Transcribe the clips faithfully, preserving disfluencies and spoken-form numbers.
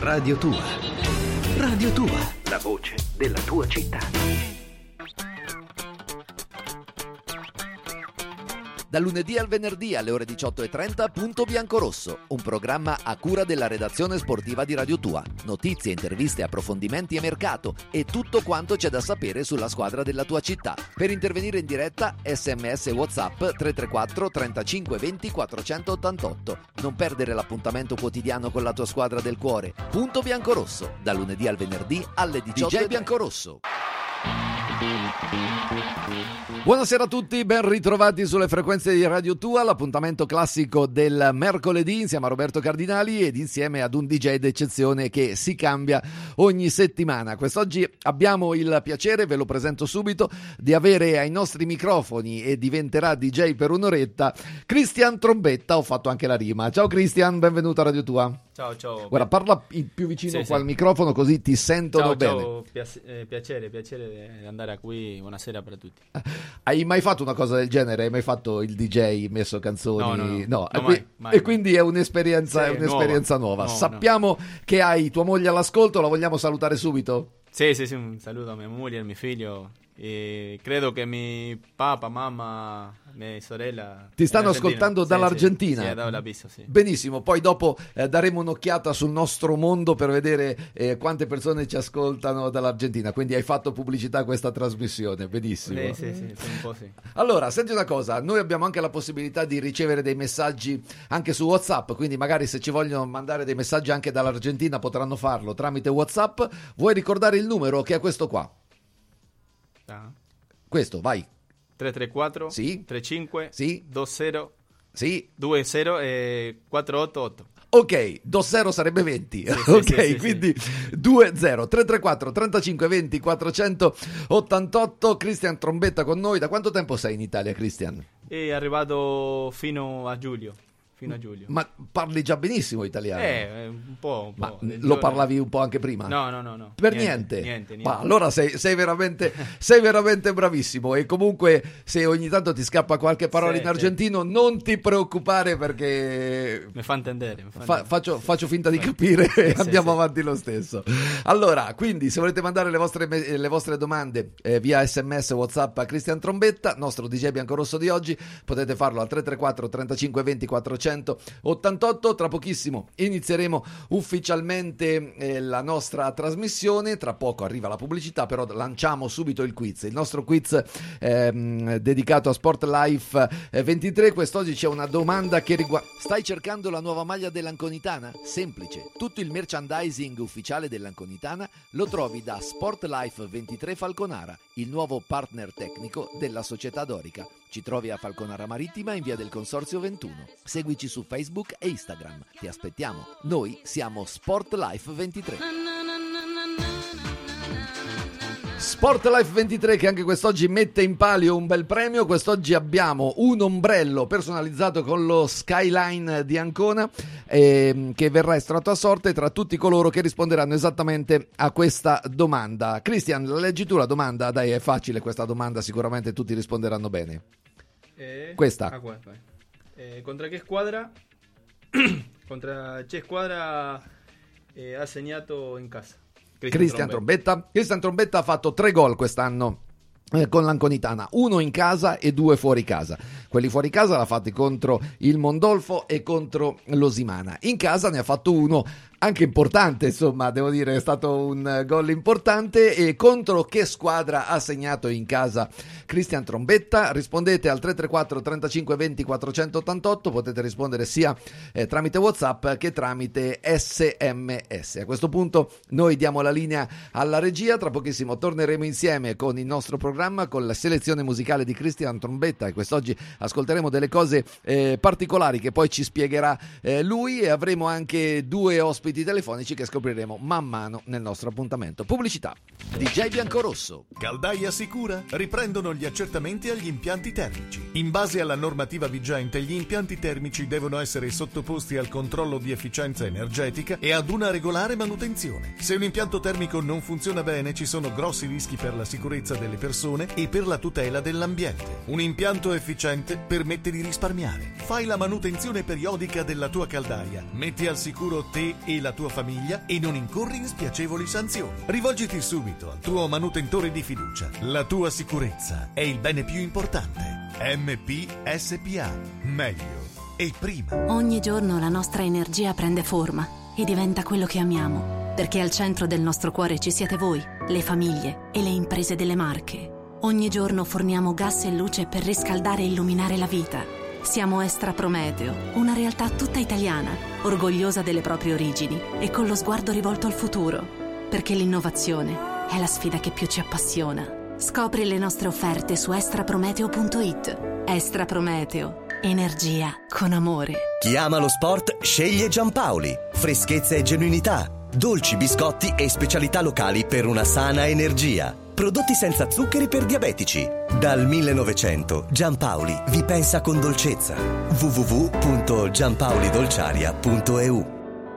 Radio Tua. Radio Tua, la voce della tua città. Dal lunedì al venerdì alle ore diciotto e trenta, Punto Biancorosso, un programma a cura della redazione sportiva di Radio Tua. Notizie, interviste, approfondimenti e mercato e tutto quanto c'è da sapere sulla squadra della tua città. Per intervenire in diretta, sms e WhatsApp tre tre quattro trentacinque venti quattrocentottantotto. Non perdere l'appuntamento quotidiano con la tua squadra del cuore. Punto Biancorosso, dal lunedì al venerdì alle diciotto. D J Biancorosso. Buonasera a tutti, ben ritrovati sulle frequenze di Radio Tua, l'appuntamento classico del mercoledì insieme a Roberto Cardinali ed insieme ad un D J d'eccezione che si cambia ogni settimana. Quest'oggi abbiamo il piacere, ve lo presento subito, di avere ai nostri microfoni e diventerà D J per un'oretta Cristian Trombetta. Ho fatto anche la rima. Ciao Cristian, benvenuto a Radio Tua. Ciao, ciao. Guarda, parla più vicino sì, qua sì. al microfono così ti sentono ciao, bene. Ciao, Piace- eh, piacere, piacere di andare qui. Buonasera per tutti. Hai mai fatto una cosa del genere? Hai mai fatto il D J, messo canzoni? No, no, no. no. no e, mai, qui- mai, e quindi è un'esperienza, sì, è un'esperienza nuova. nuova. No, Sappiamo no. che hai tua moglie all'ascolto, la vogliamo salutare subito? Sì, sì, sì, un saluto a mia moglie, a mio figlio. E credo che mi papà, mamma, mia sorella Ti stanno in Argentina. ascoltando Sì, dall'Argentina? Sì, sì, dall'avviso, sì. Benissimo, poi dopo eh, daremo un'occhiata sul nostro mondo per vedere eh, quante persone ci ascoltano dall'Argentina, quindi hai fatto pubblicità a questa trasmissione, benissimo. Sì, sì, sì, sì, un po' sì. Allora, senti una cosa, noi abbiamo anche la possibilità di ricevere dei messaggi anche su WhatsApp, quindi magari se ci vogliono mandare dei messaggi anche dall'Argentina potranno farlo tramite WhatsApp. Vuoi ricordare il numero che è questo qua? Ah. Questo, vai. tre tre quattro Sì. trentacinque Sì. venti Sì. venti e quattrocentottantotto. Ok, venti sarebbe venti. Sì, sì, ok, sì, sì, quindi venti tre tre quattro trentacinque venti quattrocentottantotto. Cristian Trombetta con noi. Da quanto tempo sei in Italia, Cristian? È arrivato fino a giugno. Fino a giugno. Ma parli già benissimo italiano? Eh, un po', un Ma po'. lo parlavi un po' anche prima? No, no, no, no. Per niente? niente? Niente, niente. Ma allora sei, sei, veramente, sei veramente bravissimo e comunque se ogni tanto ti scappa qualche parola Sì, in argentino sì. non ti preoccupare perché Mi fa intendere. Mi fa fa, intendere. faccio, faccio finta di capire e sì, andiamo sì. avanti lo stesso. Allora, quindi se volete mandare le vostre, le vostre domande eh, via sms WhatsApp a Cristian Trombetta, nostro D J biancorosso di oggi, potete farlo al tre tre quattro trentacinque venti quattrocentottantotto. Tra pochissimo inizieremo ufficialmente eh, la nostra trasmissione, tra poco arriva la pubblicità, però lanciamo subito il quiz, il nostro quiz ehm, dedicato a Sport Life eh, ventitré. Quest'oggi c'è una domanda che riguarda: stai cercando la nuova maglia dell'Anconitana? Semplice, tutto il merchandising ufficiale dell'Anconitana lo trovi da Sport Life ventitré Falconara, il nuovo partner tecnico della società dorica. Ci trovi a Falconara Marittima in via del Consorzio ventuno. Seguici su Facebook e Instagram. Ti aspettiamo. Noi siamo Sport Life ventitré. Sport Life ventitré che anche quest'oggi mette in palio un bel premio. Quest'oggi abbiamo un ombrello personalizzato con lo Skyline di Ancona eh, che verrà estratto a sorte tra tutti coloro che risponderanno esattamente a questa domanda. Cristian, leggi tu la domanda? Dai, è facile questa domanda, sicuramente tutti risponderanno bene. Eh, Questa. Ah, qua, vai. Eh, ¿Contra qué escuadra? Contra che squadra eh, ha segnato in casa? Cristian Trombetta. Cristian Trombetta ha fatto tre gol quest'anno eh, con l'Anconitana, uno in casa e due fuori casa. Quelli fuori casa l'ha fatti contro il Mondolfo e contro l'Osimana. In casa ne ha fatto uno anche importante, insomma, devo dire, è stato un gol importante. E contro che squadra ha segnato in casa Cristian Trombetta? Rispondete al tre tre quattro trentacinque venti quattrocentottantotto, potete rispondere sia eh, tramite WhatsApp che tramite sms. A questo punto noi diamo la linea alla regia, tra pochissimo torneremo insieme con il nostro programma, con la selezione musicale di Cristian Trombetta, e quest'oggi ascolteremo delle cose eh, particolari che poi ci spiegherà eh, lui, e avremo anche due ospiti telefonici che scopriremo man mano nel nostro appuntamento. Pubblicità. D J Biancorosso. Caldaia Sicura riprendono gli accertamenti agli impianti termici. In base alla normativa vigente, gli impianti termici devono essere sottoposti al controllo di efficienza energetica e ad una regolare manutenzione. Se un impianto termico non funziona bene, ci sono grossi rischi per la sicurezza delle persone e per la tutela dell'ambiente. Un impianto efficiente permette di risparmiare. Fai la manutenzione periodica della tua caldaia, metti al sicuro te e la tua famiglia e non incorri in spiacevoli sanzioni. Rivolgiti subito al tuo manutentore di fiducia. La tua sicurezza è il bene più importante. M P S P A. Meglio e prima. Ogni giorno la nostra energia prende forma e diventa quello che amiamo, perché al centro del nostro cuore ci siete voi, le famiglie e le imprese delle Marche. Ogni giorno forniamo gas e luce per riscaldare e illuminare la vita. Siamo Estra Prometeo, una realtà tutta italiana, orgogliosa delle proprie origini e con lo sguardo rivolto al futuro, perché l'innovazione è la sfida che più ci appassiona. Scopri le nostre offerte su estraprometeo punto it. Estra Prometeo, energia con amore. Chi ama lo sport sceglie Giampaoli. Freschezza e genuinità, dolci, biscotti e specialità locali per una sana energia. Prodotti senza zuccheri per diabetici. Dal millenovecento Giampaoli vi pensa con dolcezza. w w w punto giampaolidolciaria punto e u.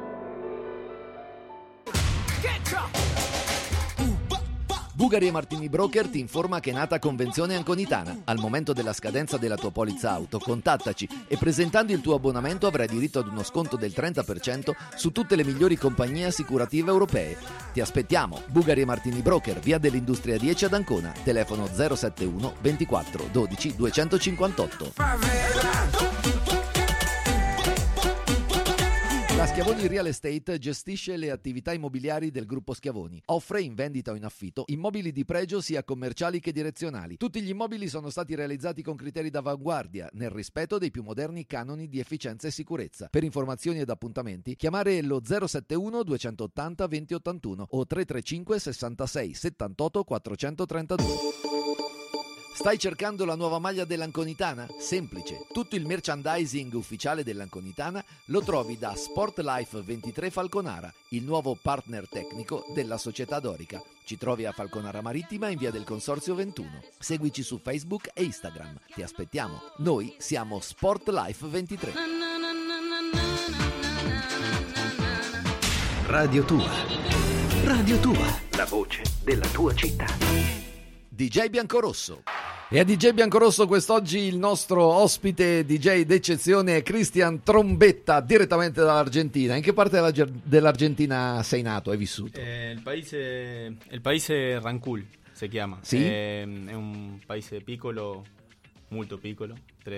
Bugari e Martini Broker ti informa che è nata Convenzione Anconitana. Al momento della scadenza della tua polizza auto, contattaci e presentando il tuo abbonamento avrai diritto ad uno sconto del trenta per cento su tutte le migliori compagnie assicurative europee. Ti aspettiamo. Bugari e Martini Broker, via dell'Industria dieci ad Ancona, telefono zero sette uno ventiquattro dodici duecentocinquantotto. La Schiavoni Real Estate gestisce le attività immobiliari del gruppo Schiavoni. Offre in vendita o in affitto immobili di pregio sia commerciali che direzionali. Tutti gli immobili sono stati realizzati con criteri d'avanguardia, nel rispetto dei più moderni canoni di efficienza e sicurezza. Per informazioni ed appuntamenti chiamare lo zero sette uno duecentottanta venti ottantuno o tre tre cinque sessantasei settantotto quattrocentotrentadue. Stai cercando la nuova maglia dell'Anconitana? Semplice. Tutto il merchandising ufficiale dell'Anconitana lo trovi da Sportlife ventitré Falconara, il nuovo partner tecnico della società dorica. Ci trovi a Falconara Marittima in via del Consorzio ventuno. Seguici su Facebook e Instagram. Ti aspettiamo. Noi siamo Sportlife ventitré. Radio Tua. Radio Tua. La voce della tua città. D J Biancorosso. E a D J Biancorosso quest'oggi il nostro ospite D J d'eccezione Cristian Trombetta, direttamente dall'Argentina. In che parte della, dell'Argentina sei nato, hai vissuto? Eh, il paese il paese Rancul si chiama. Sì? Eh, è un paese piccolo, molto piccolo,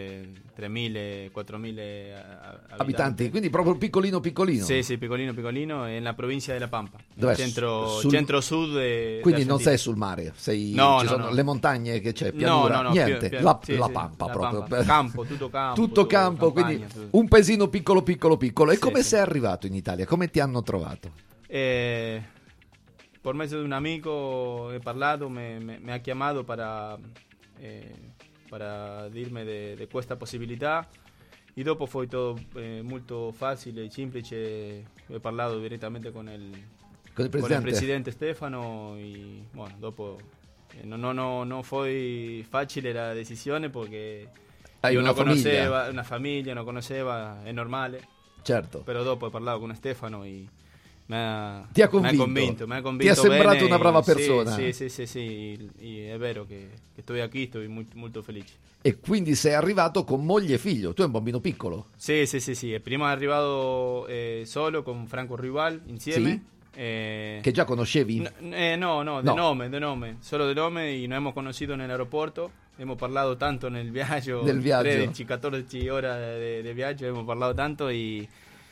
tremila quattromila abitanti. abitanti. Quindi proprio piccolino piccolino. Sì, sì, piccolino piccolino, è nella provincia della Pampa. Dov'è? Centro, Sul... centro-sud de, Quindi non sei d'Argentina. sul mare, sei... No, ci no, sono no. le montagne che c'è, pianura, no, no, niente, più- più- la, sì, la sì, Pampa la proprio. Pampa. Campo, tutto campo. Tutto campo, campagna, quindi tutto. un paesino piccolo piccolo piccolo. E Sì, come sì. sei arrivato in Italia? Come ti hanno trovato? Eh, por medio de un amigo he parlato, me, me, me ha chiamato para, eh, para dirmi de, de questa possibilità. E dopo fu tutto eh, molto facile e semplice. He parlato direttamente con il, Con il con il presidente? presidente Stefano e bueno, dopo eh, no, no, no, no fue facile la decisione perché Hai io una non famiglia. conosceva, una famiglia, non conosceva, è normale. Certo. Però dopo ho parlato con Stefano e mi ha, Ti ha mi ha convinto? convinto, mi ha Ti convinto è sembrato bene una brava e- sì, persona? Sì, sì, sì, sì, e è vero che, che sto qui, sto molto, molto felice. E quindi sei arrivato con moglie e figlio. Tu hai un bambino piccolo? Sì, sì, sì, sì. Prima è arrivato eh, solo con Franco Rival insieme. Sì? Eh, Che già conoscevi? no, eh, no, no, de No. nome, de nome, solo de nome y nos hemos conocido en el aeropuerto. Hemos parlado tanto en el viaje, Del viaggio. tredici quattordici ore de, de viaggio, hemos parlato tanto y,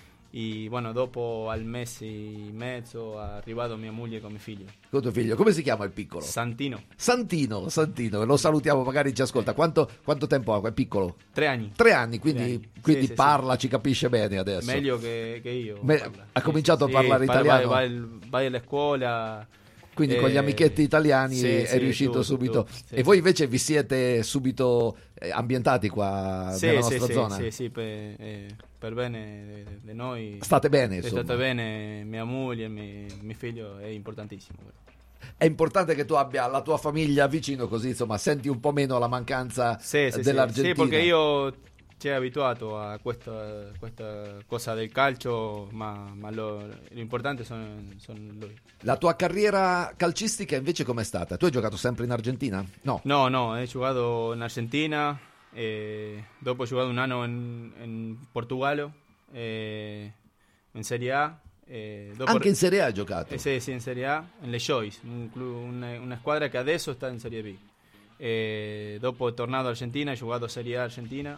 y bueno, dopo al mese e mezzo è arrivato mia moglie con mio figlio. Con tuo figlio. Come si chiama il piccolo? Santino, Santino, Santino, lo salutiamo, magari ci ascolta. Quanto, quanto tempo ha? È piccolo? tre anni. Tre anni, quindi, Tre anni. quindi Sì, sì, parla, ci capisce bene adesso. Meglio che, che io. Me- parla. ha cominciato a Sì, parlare parla- italiano? Va, va, va alla scuola. Quindi con gli eh, amichetti italiani sì, è sì, riuscito tutto, subito. tutto, sì, e voi sì. invece vi siete subito eh, ambientati qua Sì, nella sì, nostra sì, zona? sì, sì, per, eh, per bene di noi. State bene, È insomma. stata bene mia moglie, mio, mio figlio, è importantissimo. È importante che tu abbia la tua famiglia vicino, così insomma senti un po' meno la mancanza Sì, sì, dell'Argentina. sì, perché io ci ho abituato a questa, questa cosa del calcio, ma, ma lo, l'importante sono, sono lui. La tua carriera calcistica invece com'è stata? Tu hai giocato sempre in Argentina? No. No, no, he jugado en Argentina, eh, dopo he jugado un anno en, en Portugal, eh, en Serie A, Eh, dopo, Anche in Serie A ha giocato? Eh, sì, sì, in Serie A, in Le Joyce, un club, una, una squadra che adesso sta in Serie B. Eh, dopo è tornato Argentina, ha giocato Serie A Argentina.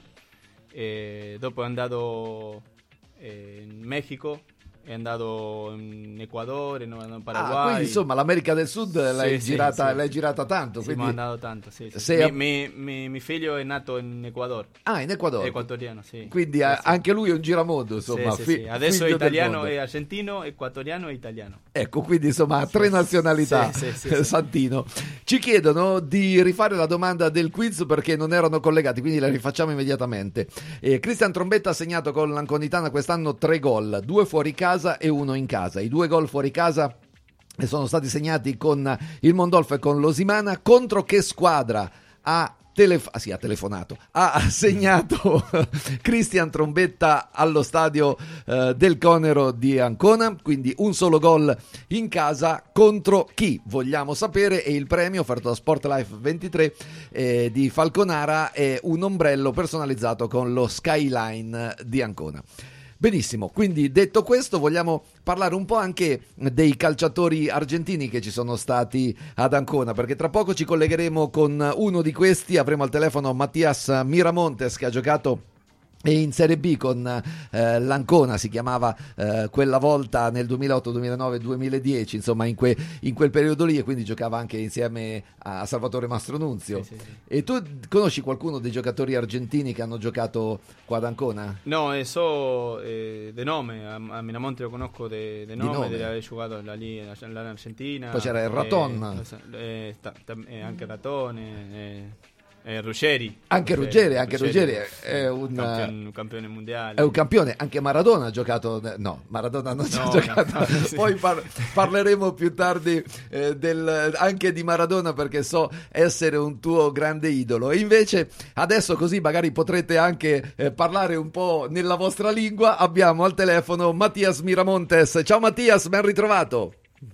Eh, dopo è andato eh, in Messico, è andato in Ecuador, in Paraguay. Ah, quindi insomma l'America del Sud l'hai, sì, girata, sì, sì. l'hai girata tanto. Sì, quindi... mi ha andato tanto, sì, sì. Sei... Mi, mi, mi, mi figlio è nato in Ecuador. Ah, in Ecuador. Equatoriano, sì. Quindi sì, eh, sì. anche lui è un giramondo, insomma. Sì, sì, fi- sì. Adesso è figlio del italiano, mondo. è argentino, equatoriano e italiano. Ecco, quindi insomma ha tre Sì, nazionalità, sì, sì, sì, sì. Santino. Ci chiedono di rifare la domanda del quiz perché non erano collegati, quindi la rifacciamo immediatamente. Eh, Cristian Trombetta ha segnato con l'Anconitana quest'anno tre gol, due fuori casa e uno in casa. I due gol fuori casa sono stati segnati con il Mondolfo e con l'Osimana. Contro che squadra ha Telef- ah, sì, ha telefonato, ha segnato Cristian Trombetta allo stadio eh, del Conero di Ancona, quindi un solo gol in casa. Contro chi? Vogliamo sapere. E il premio offerto da Sportlife ventitré eh, di Falconara è un ombrello personalizzato con lo skyline di Ancona. Benissimo, quindi detto questo vogliamo parlare un po' anche dei calciatori argentini che ci sono stati ad Ancona, perché tra poco ci collegheremo con uno di questi. Avremo al telefono Mattias Miramontes, che ha giocato in Serie B con eh, l'Ancona, si chiamava eh, quella volta nel duemilaotto, duemilanove, duemiladieci, insomma in, que, in quel periodo lì, e quindi giocava anche insieme a Salvatore Mastronunzio. Sì, sì, sì. E tu conosci qualcuno dei giocatori argentini che hanno giocato qua ad Ancona? No, eh, so eh, de nome, a, a Miramonte lo conosco de, de nome, nome. di aver giocato là lì in in Argentina. Poi c'era il Raton. Eh, eh, sta- sta- eh, anche Ratone, eh, eh, Ruggeri. Anche Ruggeri, anche Ruggeri è, è un campione, un campione mondiale. È un campione. Anche Maradona ha giocato. No, Maradona non ci ha No, giocato. no, sì. Poi par- parleremo più tardi eh, del, anche di Maradona, perché so essere un tuo grande idolo. E invece adesso, così magari potrete anche eh, parlare un po' nella vostra lingua, abbiamo al telefono Mattias Miramontes. Ciao Mattias, ben ritrovato.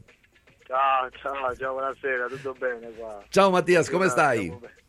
Ciao, ciao, ciao, buonasera, tutto bene qua? Ciao Mattias, come stai?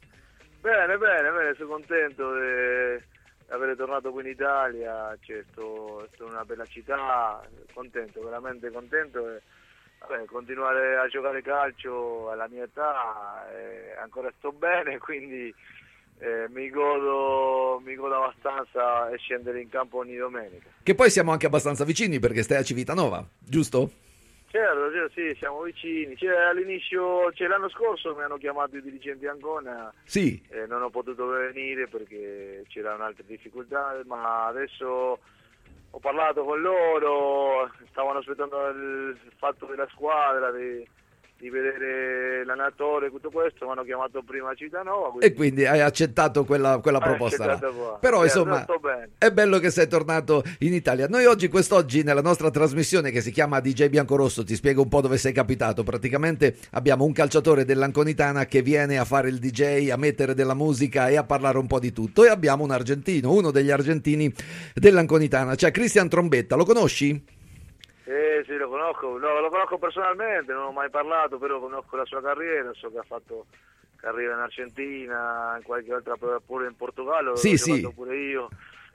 Bene, bene, bene, sono contento di aver tornato qui in Italia, cioè, sto, sto in una bella città, contento, veramente contento e vabbè, continuare a giocare calcio alla mia età, eh, ancora sto bene, quindi eh, mi godo, mi godo abbastanza e scendere in campo ogni domenica. Che poi siamo anche abbastanza vicini perché stai a Civitanova, giusto? Certo, certo, sì, siamo vicini. Cioè, all'inizio, cioè, l'anno scorso mi hanno chiamato i dirigenti Ancona, Sì. eh, non ho potuto venire perché c'erano altre difficoltà, ma adesso ho parlato con loro, stavano aspettando il fatto della squadra, di, di vedere l'allenatore e tutto questo, mi hanno chiamato prima a Civitanova. Quindi... E quindi hai accettato quella, quella Hai proposta là. accettato qua. Però Eh, insomma sto bene. è bello che sei tornato in Italia. Noi oggi, quest'oggi, nella nostra trasmissione che si chiama D J Biancorosso, ti spiego un po' dove sei capitato. Praticamente abbiamo un calciatore dell'Anconitana che viene a fare il D J, a mettere della musica e a parlare un po' di tutto, e abbiamo un argentino, uno degli argentini dell'Anconitana, cioè Cristian Trombetta. Lo conosci? Eh sì, lo conosco, no, lo conosco personalmente, non ho mai parlato, però conosco la sua carriera, so che ha fatto carriera in Argentina, in qualche altra, pure in Portogallo, Sì, l'ho sì. giocato pure io.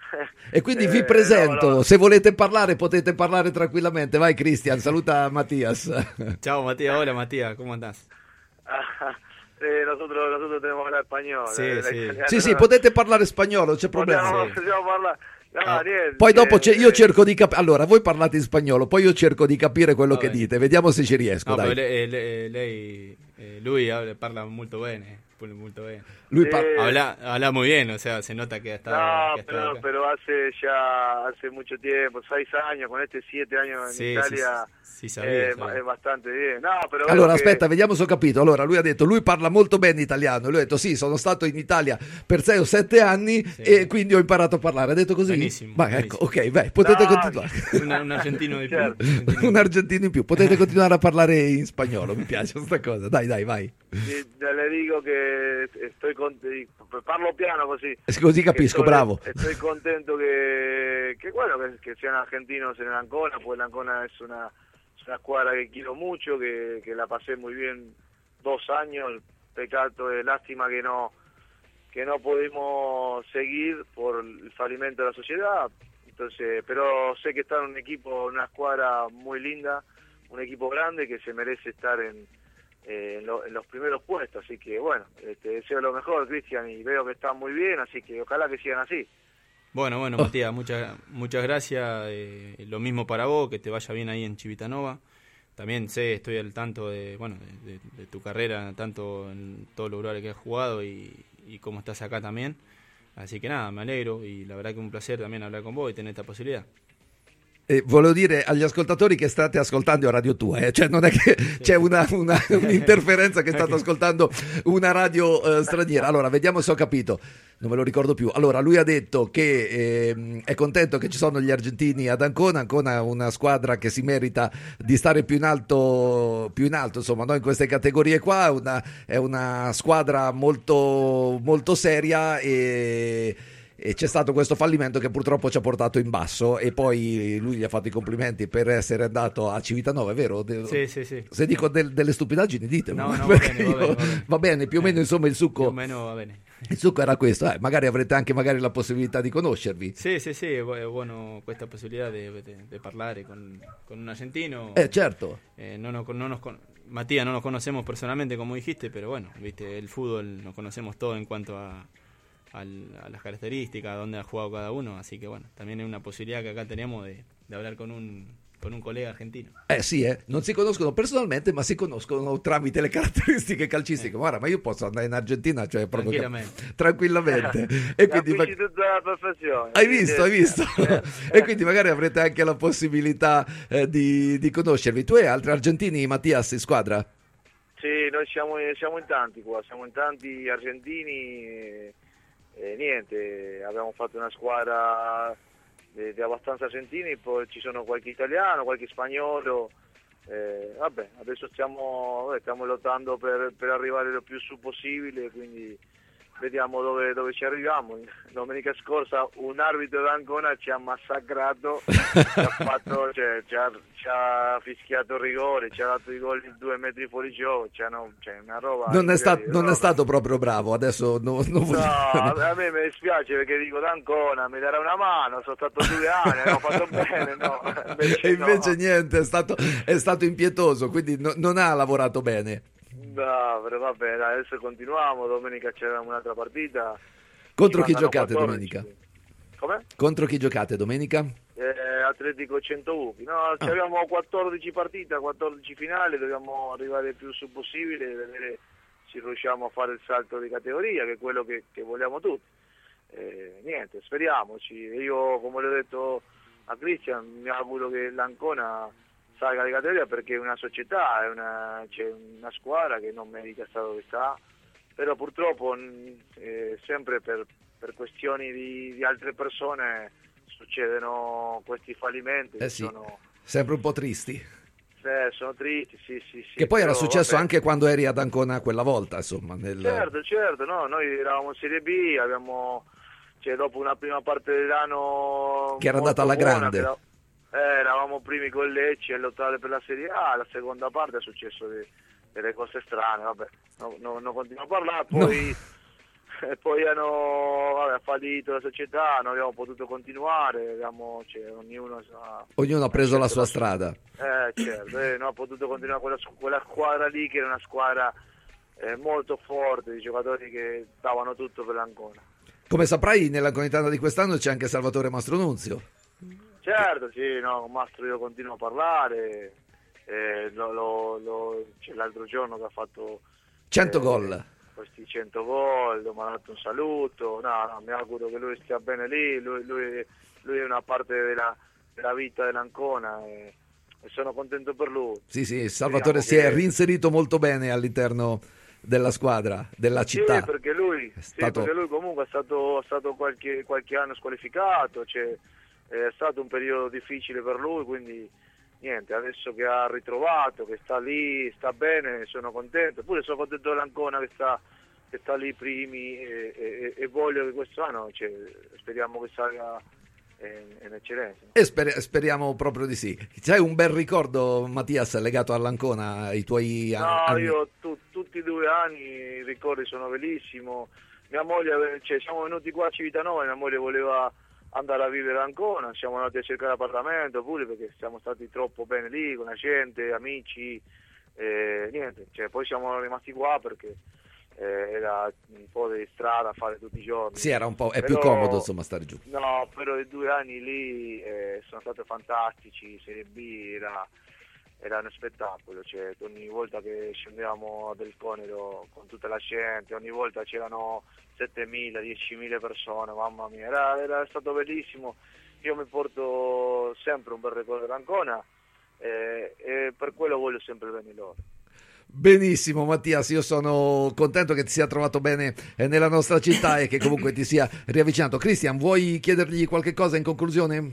E quindi Eh, vi presento, no, no. se volete parlare potete parlare tranquillamente. Vai Cristian, saluta Mattias. Ciao Matías, hola Matías, ¿cómo andás? Eh, nosotros, nosotros tenemos que hablar español. Sí, eh, sí. italiano Sì, sì, no. potete parlare spagnolo, non c'è problema. Possiamo, possiamo parlare. No, Ah. niente, Poi dopo ce- io eh, cerco di capire. Allora, voi parlate in spagnolo, poi io cerco di capire quello Va che bene. dite. Vediamo se ci riesco. No, dai. pero lei, lei, lei eh, lui habla, parla molto bene, parla molto bene. Lui sì. par- Habla, habla muy bien, o sea, se nota que está, No, que está pero, acá. pero hace ya hace mucho tiempo, seis años, con este siete años en Sí, Italia, sí, sí, sabía, eh, sabía. è bastante bien. No, però Allora, vedo che- aspetta, vediamo se ho capito. Allora, lui ha detto, lui parla molto bene italiano. Lui ha detto, sì, sono stato in Italia per sei o sette anni Sì. e quindi ho imparato a parlare. Ha detto così? Benissimo, Ma benissimo. ecco, ok, vai, potete No, continuare. Un, un argentino di più. Certo. Un argentino in più, potete continuare a parlare in spagnolo. Mi piace questa cosa. Dai, dai, vai. sì, le dico che sto con- parlo piano così. Così capisco, Estoy- bravo. Estoy contento que, que bueno, que, que sean argentinos en el Ancona, pues el Ancona es una, es una escuadra que quiero mucho, que, que la pasé muy bien dos años, pecado, es lástima que no que no pudimos seguir por el fallimento de la sociedad, entonces, pero sé que está en un equipo, una squadra muy linda, un equipo grande que se merece estar en, eh, en, lo, en los primeros puestos, así que bueno, eh, te deseo lo mejor, Cristian, y veo que están muy bien, así que ojalá que sigan así. Bueno, bueno, Matías, muchas muchas gracias, eh, lo mismo para vos, que te vaya bien ahí en Civitanova. También sé, estoy al tanto de, bueno, de, de, de tu carrera, tanto en todos los lugares que has jugado y, y cómo estás acá también. Así que nada, me alegro y la verdad che è un piacere también hablar con voi e tenere questa possibilità. E volevo dire agli ascoltatori che state ascoltando Radio Tua, eh? Cioè non è che sì. c'è una, una, un'interferenza che state ascoltando una radio eh, straniera. Allora, vediamo se ho capito, non me lo ricordo più. Allora, lui ha detto che eh, è contento che ci sono gli argentini ad Ancona, Ancona è una squadra che si merita di stare più in alto, più in alto, insomma, no? In queste categorie qua, è una, è una squadra molto, molto seria e... e c'è stato questo fallimento che purtroppo ci ha portato in basso e poi lui gli ha fatto i complimenti per essere andato a Civitanova, è vero? Sì, sì, sì. Se dico del, delle stupidaggini ditemi. No, no, va bene, io, va, bene, va bene. Va bene, più o meno insomma il succo. Più o meno va bene. Il succo era questo, eh, magari avrete anche magari la possibilità di conoscervi. Sì, sì, sì, è buono questa possibilità di parlare con, con un argentino. Eh, certo. Eh, no, no, no nos, Matías no nos conocemos personalmente como dijiste, pero bueno, viste, el fútbol nos conocemos todo en cuanto a Al, a las características, a dónde ha jugado cada uno, así que bueno, también es una posibilidad que acá tenemos de, de hablar con un, con un colega argentino. Eh sì, eh, non si conoscono personalmente, ma si conoscono tramite le caratteristiche calcistiche. Eh. Guarda, ma io posso andare in Argentina, cioè proprio tranquillamente. Cap- tranquillamente. E quindi ma... tutta la perfezione. Hai visto, hai visto? E quindi magari avrete anche la possibilità eh, di, di conoscervi. Tu e altri argentini, Mattias, in squadra? Sì, noi siamo, siamo in tanti qua, siamo in tanti argentini. E... Eh, niente, abbiamo fatto una squadra di, di abbastanza argentini, poi ci sono qualche italiano, qualche spagnolo, eh, vabbè, adesso stiamo, vabbè, stiamo lottando per, per arrivare lo più su possibile, quindi vediamo dove, dove ci arriviamo. Domenica scorsa un arbitro d'Ancona ci ha massacrato, ci, ha fatto, cioè, ci, ha, ci ha fischiato il rigore, ci ha dato i gol due metri fuori gioco, cioè, no, cioè, una roba non, è, stat- non roba. è stato proprio bravo, adesso no, non no, a me mi dispiace perché dico d'Ancona mi darà una mano, sono stato due anni, ho fatto bene, no, invece e invece no. niente, è stato, è stato impietoso, quindi no, non ha lavorato bene. No, però vabbè, dai, adesso continuiamo, domenica c'era un'altra partita. Contro chi giocate quattordici. Domenica? Come? Contro chi giocate domenica? Eh, Atletico Centoupi. No, ah. abbiamo quattordici partite, quattordici finali, dobbiamo arrivare il più su possibile e vedere se riusciamo a fare il salto di categoria, che è quello che, che vogliamo tutti. Eh, niente, speriamoci. Io, come l'ho detto a Cristian, mi auguro che l'Ancona salga di categoria perché è una società, è una, c'è una squadra che non merita stare dove sta, però purtroppo eh, sempre per, per questioni di, di altre persone succedono questi fallimenti. Eh sì, sono, sempre un po' tristi. Eh, sono tristi, sì, sì, sì. Che poi però, era successo vabbè. Anche quando eri ad Ancona quella volta, insomma. Nel... Certo, certo, no, noi eravamo in Serie B, abbiamo, cioè, dopo una prima parte dell'anno che era andata alla buona, grande. Però, eh, eravamo primi con Lecce a lottare per la Serie A, la seconda parte è successo di, delle cose strane, vabbè, non no, no continuo a parlare, poi, no. poi hanno vabbè, fallito la società, non abbiamo potuto continuare, abbiamo, cioè, ognuno, ha, ognuno ha preso la sua strada. Eh, certo, eh, non ha potuto continuare quella, quella squadra lì che era una squadra eh, molto forte, di giocatori che davano tutto per l'Ancona. Come saprai, nella Conitana di quest'anno c'è anche Salvatore Mastronunzio. Certo, sì, no, con Mastro io continuo a parlare, eh, lo, lo, lo, c'è l'altro giorno che ha fatto cento eh, gol. Questi cento gol, mi ha dato un saluto, no, no, mi auguro che lui stia bene lì, lui, lui, lui è una parte della, della vita dell'Ancona e, e sono contento per lui. Sì, sì, Salvatore si è reinserito molto bene all'interno della squadra, della città. Sì, perché lui, è sì, stato... perché lui comunque è stato, è stato qualche, qualche anno squalificato, cioè, è stato un periodo difficile per lui, quindi niente, adesso che ha ritrovato, che sta lì, sta bene, sono contento, pure sono contento dell'Ancona che sta, che sta lì primi e, e, e voglio che quest'anno, cioè, speriamo che salga in, in eccellenza. E sper- speriamo proprio di sì. C'hai un bel ricordo, Mattias, legato all'Ancona, ai tuoi no, anni? No, io tu, tutti i due anni i ricordi sono bellissimi. Mia moglie, cioè, siamo venuti qua a Civitanova, mia moglie voleva andare a vivere a Ancona, siamo andati a cercare appartamento pure perché siamo stati troppo bene lì con la gente, amici, e niente, cioè, poi siamo rimasti qua perché eh, era un po' di strada a fare tutti i giorni. Sì, era un po', è però, più comodo insomma stare giù. No, però i due anni lì eh, sono stati fantastici, Serie B era, era uno spettacolo, cioè, ogni volta che scendevamo del Conero con tutta la gente, ogni volta c'erano settemila, diecimila persone, mamma mia, era, era stato bellissimo. Io mi porto sempre un bel ricordo d'Ancona eh, e per quello voglio sempre bene loro. Benissimo Mattias, io sono contento che ti sia trovato bene nella nostra città e che comunque ti sia riavvicinato. Cristian, vuoi chiedergli qualche cosa in conclusione?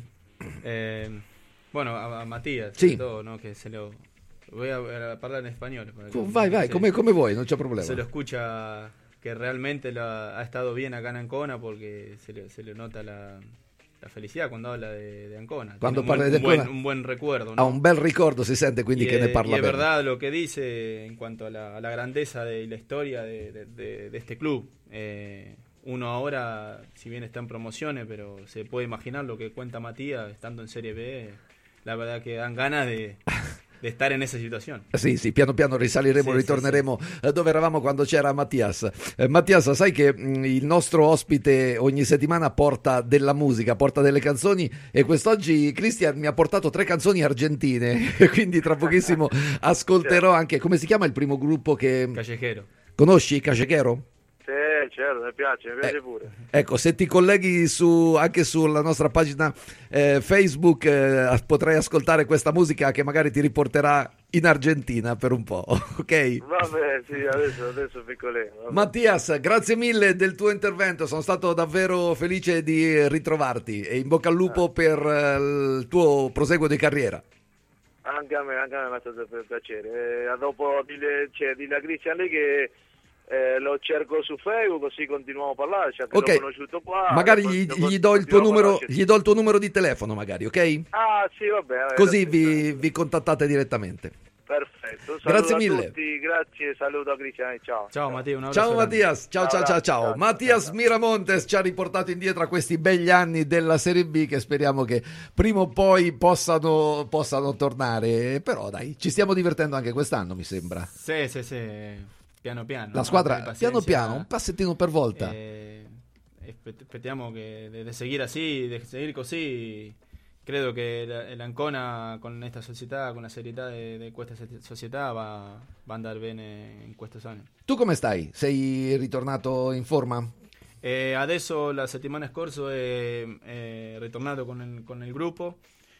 Eh, bueno, a, a Matías, sí. todo, ¿no? Que se lo voy a, a hablar en español. Oh, vai, vai, come, come vuoi, non c'è problema. Se lo escucha que realmente lo ha, ha estado bien acá en Ancona porque se le, se le nota la, la felicidad cuando habla de, de Ancona. Cuando un, parla buen, di un, buen, Ancona, un buen recuerdo, ¿no? Ha un bel ricordo, si sente quindi y che es, ne parla y es bene. verdad lo que dice en cuanto a la, a la grandeza de la historia de, de, de, de este club. Eh, uno ahora, si bien está en promociones, pero se puede imaginar lo que cuenta Matías estando en Serie B. La verdad que dan ganas de, de estar en esa situazione. Sì, sì, piano piano risaliremo, sì, ritorneremo sì, sì. dove eravamo quando c'era Mattias. Eh, Mattias, sai che mh, il nostro ospite ogni settimana porta della musica, porta delle canzoni e quest'oggi Cristian mi ha portato tre canzoni argentine, quindi tra pochissimo ascolterò anche, come si chiama il primo gruppo che... Callejero. Conosci Callejero? Sì, certo, mi piace, mi piace eh, pure. Ecco, se ti colleghi su, anche sulla nostra pagina eh, Facebook eh, potrai ascoltare questa musica che magari ti riporterà in Argentina per un po', ok? Vabbè, sì, adesso, adesso piccolino. Mattias, grazie mille del tuo intervento, sono stato davvero felice di ritrovarti e in bocca al lupo eh. per eh, il tuo proseguo di carriera. Anche a me, anche a me mi è stato per piacere. Eh, dopo dille, cioè, dille a Cristian lì che Eh, lo cerco su Facebook così continuiamo a parlare, cioè che okay. l'ho conosciuto qua. Magari gli, gli do il tuo numero, gli do il tuo numero di telefono magari, ok? Ah sì, vabbè. Così vi, vi contattate direttamente. Perfetto. Grazie a mille. Tutti, grazie, saluto a Cristian, ciao. Ciao Matteo, un ciao Mattias, ciao ciao ciao ciao. ciao. Mattias Miramontes ci ha riportato indietro a questi begli anni della Serie B che speriamo che prima o poi possano, possano tornare, però dai, ci stiamo divertendo anche quest'anno mi sembra. Sì, sì, sì. Piano piano. La squadra, piano piano, un passettino per volta. Eh, aspettiamo che de, de seguir así, de seguir così. Credo che l'Ancona con questa società, con la serietà di questa società va, va a andare bene in questi anni. Tu come stai? Sei ritornato in forma? Eh, adesso la settimana scorsa è, è ritornato con il, con il gruppo.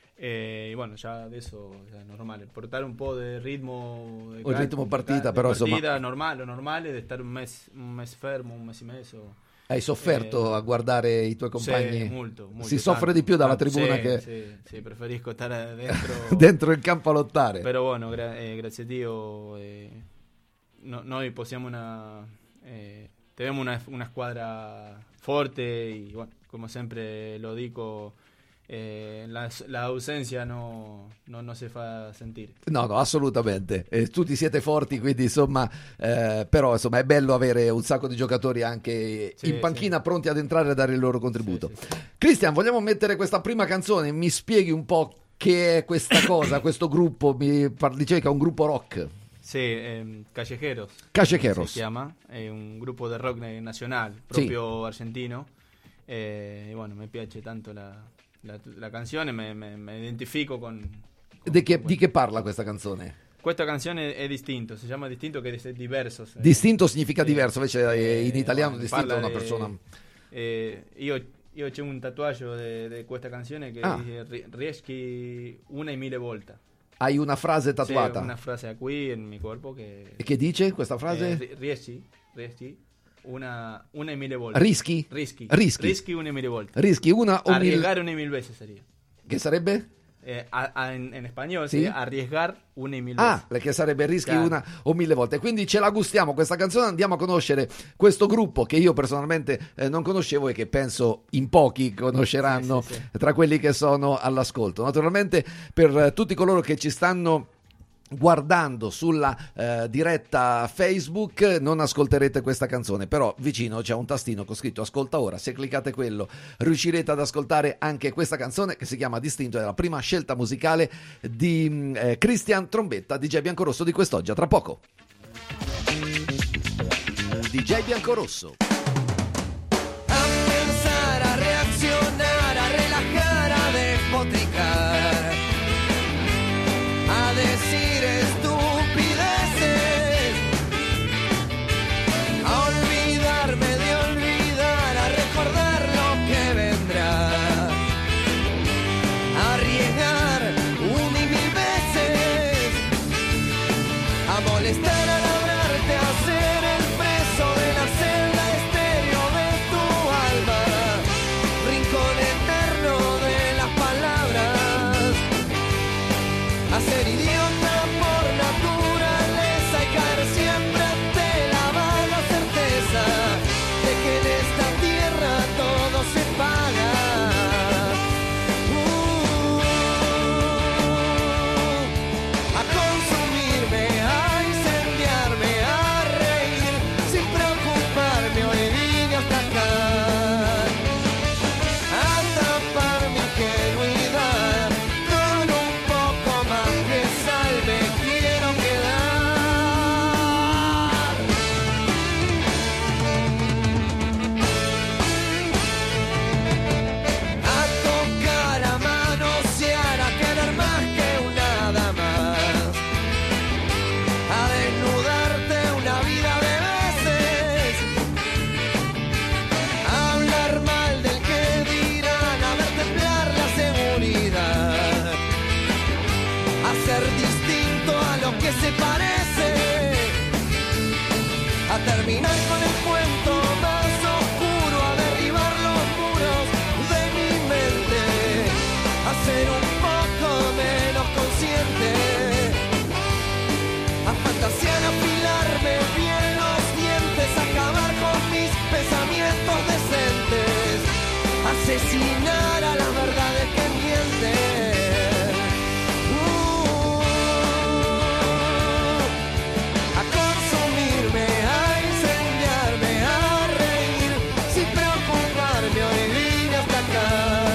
Eh, y bueno, ya de eso ya es normal, portar un po' de ritmo de il ritmo partita, de però partita, insomma normal, lo normale de estar un mes, un mes fermo, un mes e mezzo. Hai sofferto eh, a guardare i tuoi compagni? Sì, molto, molto, si soffre tanto, di più dalla tanto, tribuna sì, che sì, sì, preferisco stare dentro dentro il campo a lottare. Però bueno, gra- eh, grazie a Dio eh, no, noi possiamo una eh, tenemos una, una squadra forte y bueno, como siempre lo dico, Eh, la, la ausencia no, no, no si fa sentire. No, no, assolutamente. Eh, tutti siete forti, quindi insomma, eh, però insomma è bello avere un sacco di giocatori anche sì, in panchina sì. pronti ad entrare e dare il loro contributo. Sì, sì, sì. Cristian, vogliamo mettere questa prima canzone? Mi spieghi un po' che è questa cosa, questo gruppo? Mi dicevi che è un gruppo rock. Sì, eh, Callejeros. Callejeros. Si chiama, è un gruppo di rock nazionale, proprio sì. argentino. Eh, e bueno, mi piace tanto la La, la canzone, me, me, me identifico con... con di, che, di che parla questa canzone? Questa canzone è distinto, si chiama distinto che è diverso. Distinto significa eh, diverso, invece eh, in italiano bueno, distinto è una de, persona... Eh, io, io c'è un tatuaggio di questa canzone che ah. dice riesci una e mille volte. Hai una frase tatuata? Sì, una frase qui nel mio corpo che... E che dice questa frase? Eh, riesci, riesci. Una, una e mille volte. Rischi? Rischi. Rischi. Rischi una e mille volte. Rischi una o mille... Arriesgar una e mille veces sería. Che sarebbe? Eh, a, a, en, en español, ¿sí? Arriesgar una e mille ah, veces. Che sarebbe rischi claro. una o mille volte. Quindi ce la gustiamo questa canzone, andiamo a conoscere questo gruppo che io personalmente eh, non conoscevo e che penso in pochi conosceranno sì, sì, sì. tra quelli che sono all'ascolto. Naturalmente per eh, tutti coloro che ci stanno guardando sulla eh, diretta Facebook non ascolterete questa canzone, però vicino c'è un tastino con scritto ascolta ora. Se cliccate quello riuscirete ad ascoltare anche questa canzone che si chiama Distinto, è la prima scelta musicale di eh, Cristian Trombetta, D J Biancorosso di quest'oggi. A tra poco. D J Biancorosso. A pensar, a reaccionar, a relajar, a despotricar, a decir estupideces, a olvidarme de olvidar, a recordar lo que vendrá, a arriesgar una y mil veces, a molestar, a labrarte, a ser el preso de la celda estéreo de tu alma, rincón eterno de las palabras, a ser idiota por naturaleza y caer siempre ante la vaga certeza de que en esta tierra todo se paga. Uh, a consumirme, a incendiarme, a reír sin preocuparme, hoy vine hasta acá a tapar mi ingenuidad con un poco más que sal me quiero quedar. A tocar, a manosear, a querer más que una dama, a desnudarte una vida de veces, a hablar mal del que dirán, a ver temblar la seguridad, a ser distinto a lo que se parece, a terminar con el cuento más oscuro, a derribar los muros de mi mente, a ser un poco menos consciente, a fantasear, a afilarme bien los dientes, a acabar con mis pensamientos decentes, a asesinar a las verdades que mienten. Uh, a consumirme, a incendiarme, a reír sin preocuparme, hoy vine hasta acá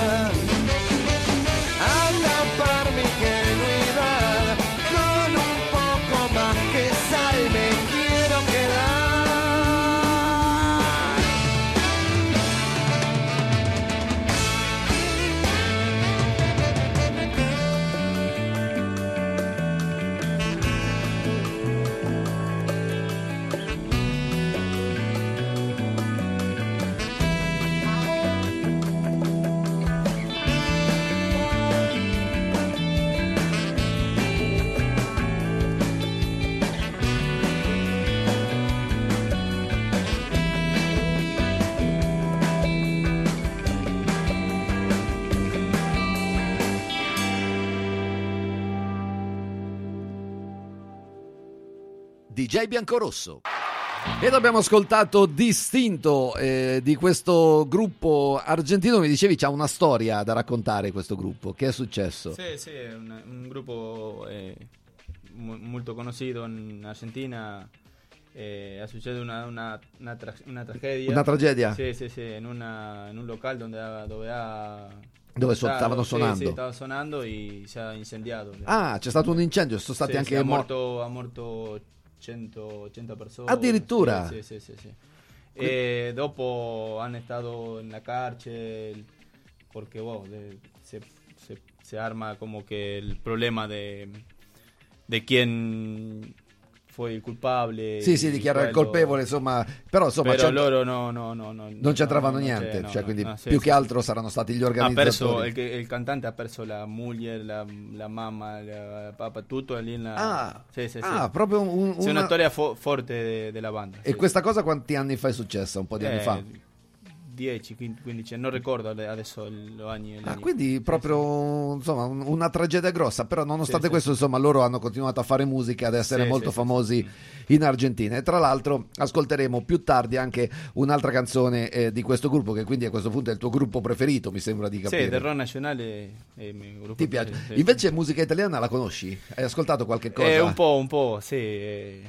a tapar mi ingenuidad con un poco más que sal me quiero quedar. D J Biancorosso. Ed abbiamo ascoltato Distinto eh, di questo gruppo argentino. Mi dicevi c'ha una storia da raccontare questo gruppo, che è successo? Sì, sì, è un, un gruppo eh, mu- molto conosciuto in Argentina. Eh, è successo una, una, una, tra- una tragedia. Una tragedia? Sì, sì, sì, in, una, in un locale dove, dove ha... Dove so- stavano suonando? Sì, sì, stava suonando e si è incendiato. Ah, c'è stato un incendio, sono stati sì, anche sì, ha morti. morto, ha morto cento, cento persone. Addirittura? Sì, sì, sì, sì. E dopo hanno stato nella carcere perché wow, de, se, se, se arma como que el problema de, de quién fue il colpabile. Sì, sì, dichiara il colpevole, insomma, però insomma però c'è... loro no, no, no, no, non c'entravano no, niente, no, cioè, no, quindi no, sì, più sì, che sì. altro saranno stati gli Ha perso, organizzatori. il, il cantante ha perso la moglie, la, la mamma, la papà, tutto lì in la... Ah, sì, sì, ah, sì. proprio un, C'è una una... storia fo- forte de- della banda. E sì. questa cosa quanti anni fa è successa? Un po' di anni Eh, fa? dieci quindici, non ricordo adesso gli anni. Ah, quindi proprio insomma un- una tragedia grossa, però nonostante Sì, questo sì. insomma loro hanno continuato a fare musica, ad essere Sì, molto sì, sì, famosi in Argentina, e tra l'altro ascolteremo più tardi anche un'altra canzone eh, di questo gruppo, che quindi a questo punto è il tuo gruppo preferito, mi sembra di capire. Sì, del rock nazionale è il mio gruppo Ti piace? preferito, sì. Invece musica italiana la conosci? Hai ascoltato qualche cosa? Eh, un po', un po', sì. eh,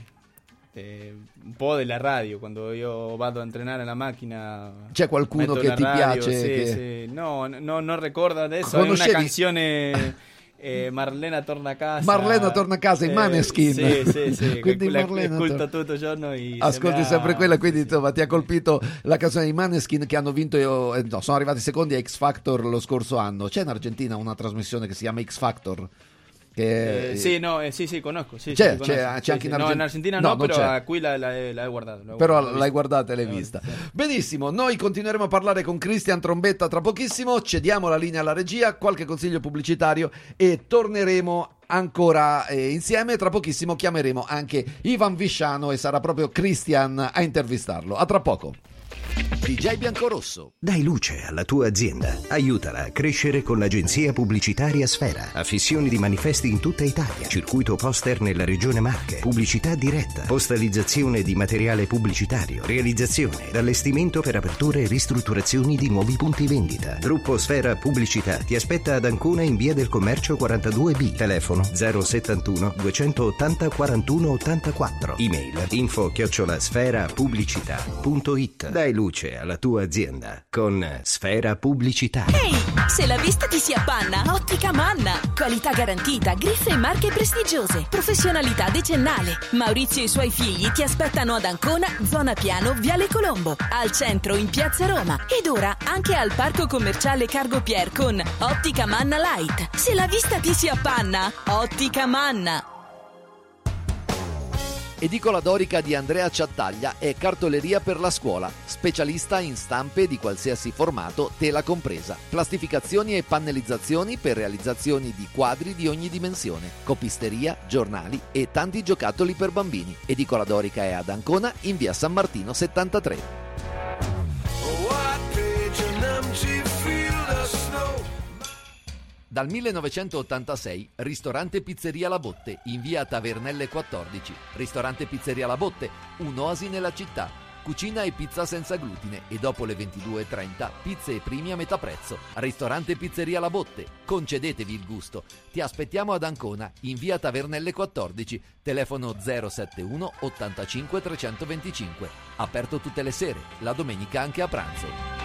eh, un po' della radio, quando io vado a entrenare la macchina. C'è qualcuno metto che la ti radio, piace? sì, che- sì. No, no, non ricordo adesso. È una Conoscevi- canzone. eh, Marlena torna a casa. Marlena torna a casa, i Eh, Maneskin. Sì, sì, sì. Quindi quella Marlena ascolto tor- tutto il giorno. E Ascolti sembra- sempre quella, quindi sì, sì. insomma ti ha colpito la canzone dei Maneskin, che hanno vinto, eh, no, sono arrivati secondi a X Factor lo scorso anno. C'è in Argentina una trasmissione che si chiama X Factor? Che... Eh, sì, no, eh, sì, sì, conosco. Sì, C'è, sì, c'è- conosco. c'è Sì, anche sì. in No, Argen- in Argentina no, no, non però c'è. qui la, la, la he guardato. l'ho Però guardato, l'hai l'ho guardata e l'hai visto. vista. Sì. Benissimo, noi continueremo a parlare con Cristian Trombetta tra pochissimo, cediamo la linea alla regia, qualche consiglio pubblicitario e torneremo ancora eh, insieme. Tra pochissimo chiameremo anche Ivan Visciano e sarà proprio Cristian a intervistarlo. A tra poco. D J Biancorosso. Dai luce alla tua azienda. Aiutala a crescere con l'agenzia pubblicitaria Sfera. Affissioni di manifesti in tutta Italia. Circuito poster nella regione Marche. Pubblicità diretta. Postalizzazione di materiale pubblicitario. Realizzazione ed allestimento per aperture e ristrutturazioni di nuovi punti vendita. Gruppo Sfera Pubblicità ti aspetta ad Ancona in via del Commercio quarantadue B. Telefono zero settantuno duecentottanta quarantuno ottantaquattro. Email info chiocciola sfera pubblicità punto it. Dai luce alla tua azienda con Sfera Pubblicità. Ehi, se la vista ti si appanna, Ottica Manna. Qualità garantita, griffe e marche prestigiose, professionalità decennale. Maurizio e i suoi figli ti aspettano ad Ancona, zona Piano, Viale Colombo, al centro in Piazza Roma ed ora anche al parco commerciale Cargo Pier con Ottica Manna Light. Se la vista ti si appanna, Ottica Manna. Edicola Dorica di Andrea Ciattaglia è cartoleria per la scuola, specialista in stampe di qualsiasi formato, tela compresa, plastificazioni e pannellizzazioni per realizzazioni di quadri di ogni dimensione, copisteria, giornali e tanti giocattoli per bambini. Edicola Dorica è ad Ancona in via San Martino settantatré. Dal millenovecentottantasei, ristorante Pizzeria La Botte, in via Tavernelle quattordici. Ristorante Pizzeria La Botte, un'oasi nella città. Cucina e pizza senza glutine e dopo le ventidue e trenta, pizze e primi a metà prezzo. Ristorante Pizzeria La Botte, concedetevi il gusto. Ti aspettiamo ad Ancona, in via Tavernelle quattordici, telefono zero settantuno ottantacinque trecentoventicinque. Aperto tutte le sere, la domenica anche a pranzo.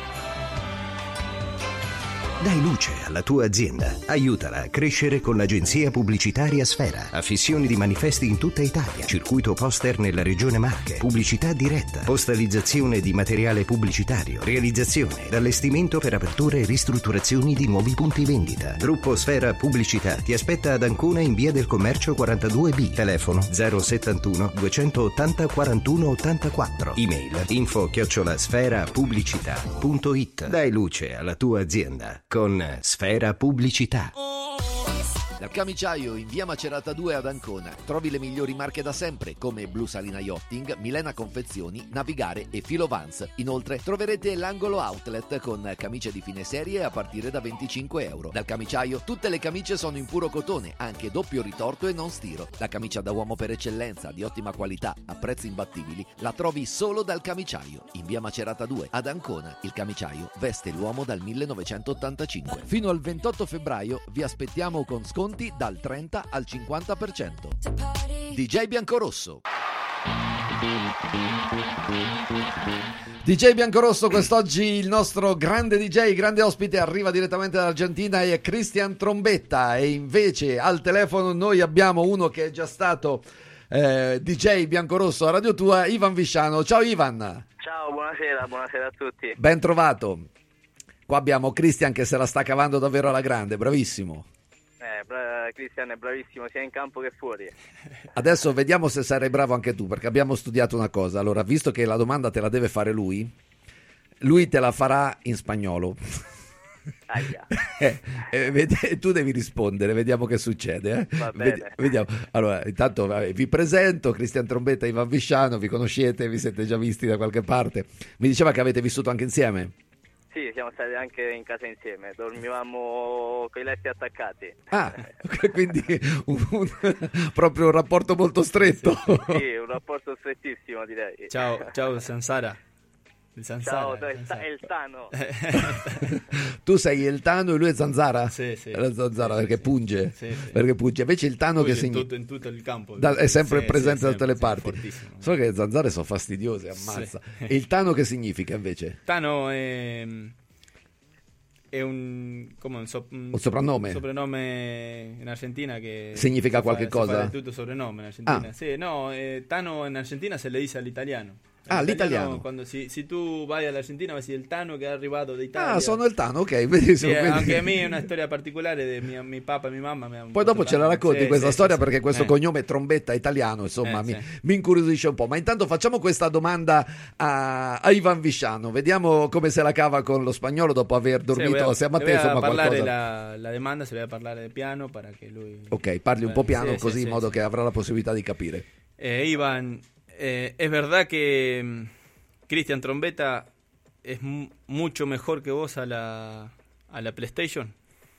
Dai luce alla tua azienda. Aiutala a crescere con l'agenzia pubblicitaria Sfera. Affissioni di manifesti in tutta Italia. Circuito poster nella regione Marche. Pubblicità diretta. Postalizzazione di materiale pubblicitario. Realizzazione ed allestimento per aperture e ristrutturazioni di nuovi punti vendita. Gruppo Sfera Pubblicità ti aspetta ad Ancona in via del Commercio quarantadue B. Telefono zero settantuno duecentottanta quarantuno ottantaquattro. Email info chiocciola sfera pubblicità punto it. Dai luce alla tua azienda con Sfera Pubblicità. Dal camiciaio in via Macerata due ad Ancona trovi le migliori marche da sempre come Blu Salina Yachting, Milena Confezioni, Navigare e Filo Vans. Inoltre troverete l'angolo outlet con camicie di fine serie a partire da venticinque euro. Dal camiciaio tutte le camicie sono in puro cotone, anche doppio ritorto e non stiro. La camicia da uomo per eccellenza, di ottima qualità, a prezzi imbattibili, la trovi solo dal camiciaio in via Macerata due ad Ancona. Il camiciaio veste l'uomo dal millenovecentottantacinque. Fino al ventotto febbraio vi aspettiamo con sconti dal trenta al cinquanta per cento. D J Biancorosso. D J Biancorosso, quest'oggi il nostro grande D J, grande ospite, arriva direttamente dall'Argentina, è Cristian Trombetta, e invece al telefono noi abbiamo uno che è già stato eh, D J Biancorosso a Radio Tua, Ivan Visciano. Ciao Ivan. Ciao, buonasera, buonasera a tutti. Ben trovato. Qua abbiamo Cristian che se la sta cavando davvero alla grande, bravissimo. Eh, bra- Cristian è bravissimo sia in campo che fuori. Adesso vediamo se sarai bravo anche tu, perché abbiamo studiato una cosa. Allora, visto che la domanda te la deve fare lui, lui te la farà in spagnolo. Aia. eh, eh, vedi- tu devi rispondere, vediamo che succede. Eh? Va bene. Vedi- vediamo. Allora, intanto vabbè, vi presento Cristian Trombetta e Ivan Visciano, vi conoscete, vi siete già visti da qualche parte. Mi diceva che avete vissuto anche insieme. Sì, siamo stati anche in casa insieme, dormivamo con i letti attaccati. Ah, quindi un, un, proprio un rapporto molto stretto. Sì, sì, un rapporto strettissimo, direi. Ciao, ciao Sansara. Il Sansara, Ciao, è il, è il Tano. Tu sei il Tano e lui è Zanzara? Sì, sì. È la Zanzara sì, perché sì, punge. Sì, sì. Perché punge. Invece il Tano Punge che segna... in tutto, in tutto il campo. Da, è sempre sì, presente sì, da tutte le sempre, parti. fortissimo. Solo che le zanzare sono fastidiose, ammazza. Sì. E il Tano che significa invece? Tano è, è un, come un, so, un, un soprannome. Un soprannome in Argentina che significa si qualche fa, cosa? Si fa del tutto soprennome in Argentina. Ah. Sì, no, eh, Tano in Argentina se le dice all'italiano. Ah, l'italiano. Quando si, se tu vai all'Argentina vai a dire il Tano che è arrivato d'Italia. Ah, sono il Tano, ok, benissimo. Sì, quindi... anche a me è una storia particolare di mio, mio papà e mia mamma. Mi Poi dopo ce la racconti sì, questa sì, storia sì, perché sì. questo eh. cognome Trombetta italiano, insomma, Eh, mi, sì. mi incuriosisce un po'. Ma intanto facciamo questa domanda a, a Ivan Visciano, vediamo come se la cava con lo spagnolo dopo aver dormito sì, voy a, assieme a te, voy a insomma, parlare qualcosa. La, la domanda se le voy a parlare piano para che lui... Ok, parli un po' piano sì, così sì, in modo sì. che avrà la possibilità di capire. Eh, Ivan, eh, ¿es verdad que mm, Cristian Trombetta es m- mucho mejor que vos a la, a la PlayStation?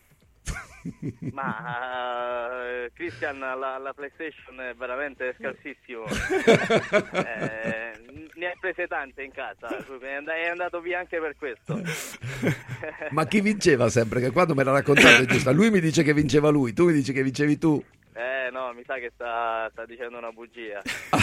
Ma uh, Christian la, la PlayStation è veramente scarsissimo. eh, ne hai prese tante in casa, è and- è andato via anche per questo. Ma chi vinceva sempre? Che quando me l'ha raccontato è giusto. Lui mi dice che vinceva lui, tu mi dici che vincevi tu. Eh no, mi sa che sta, sta dicendo una bugia.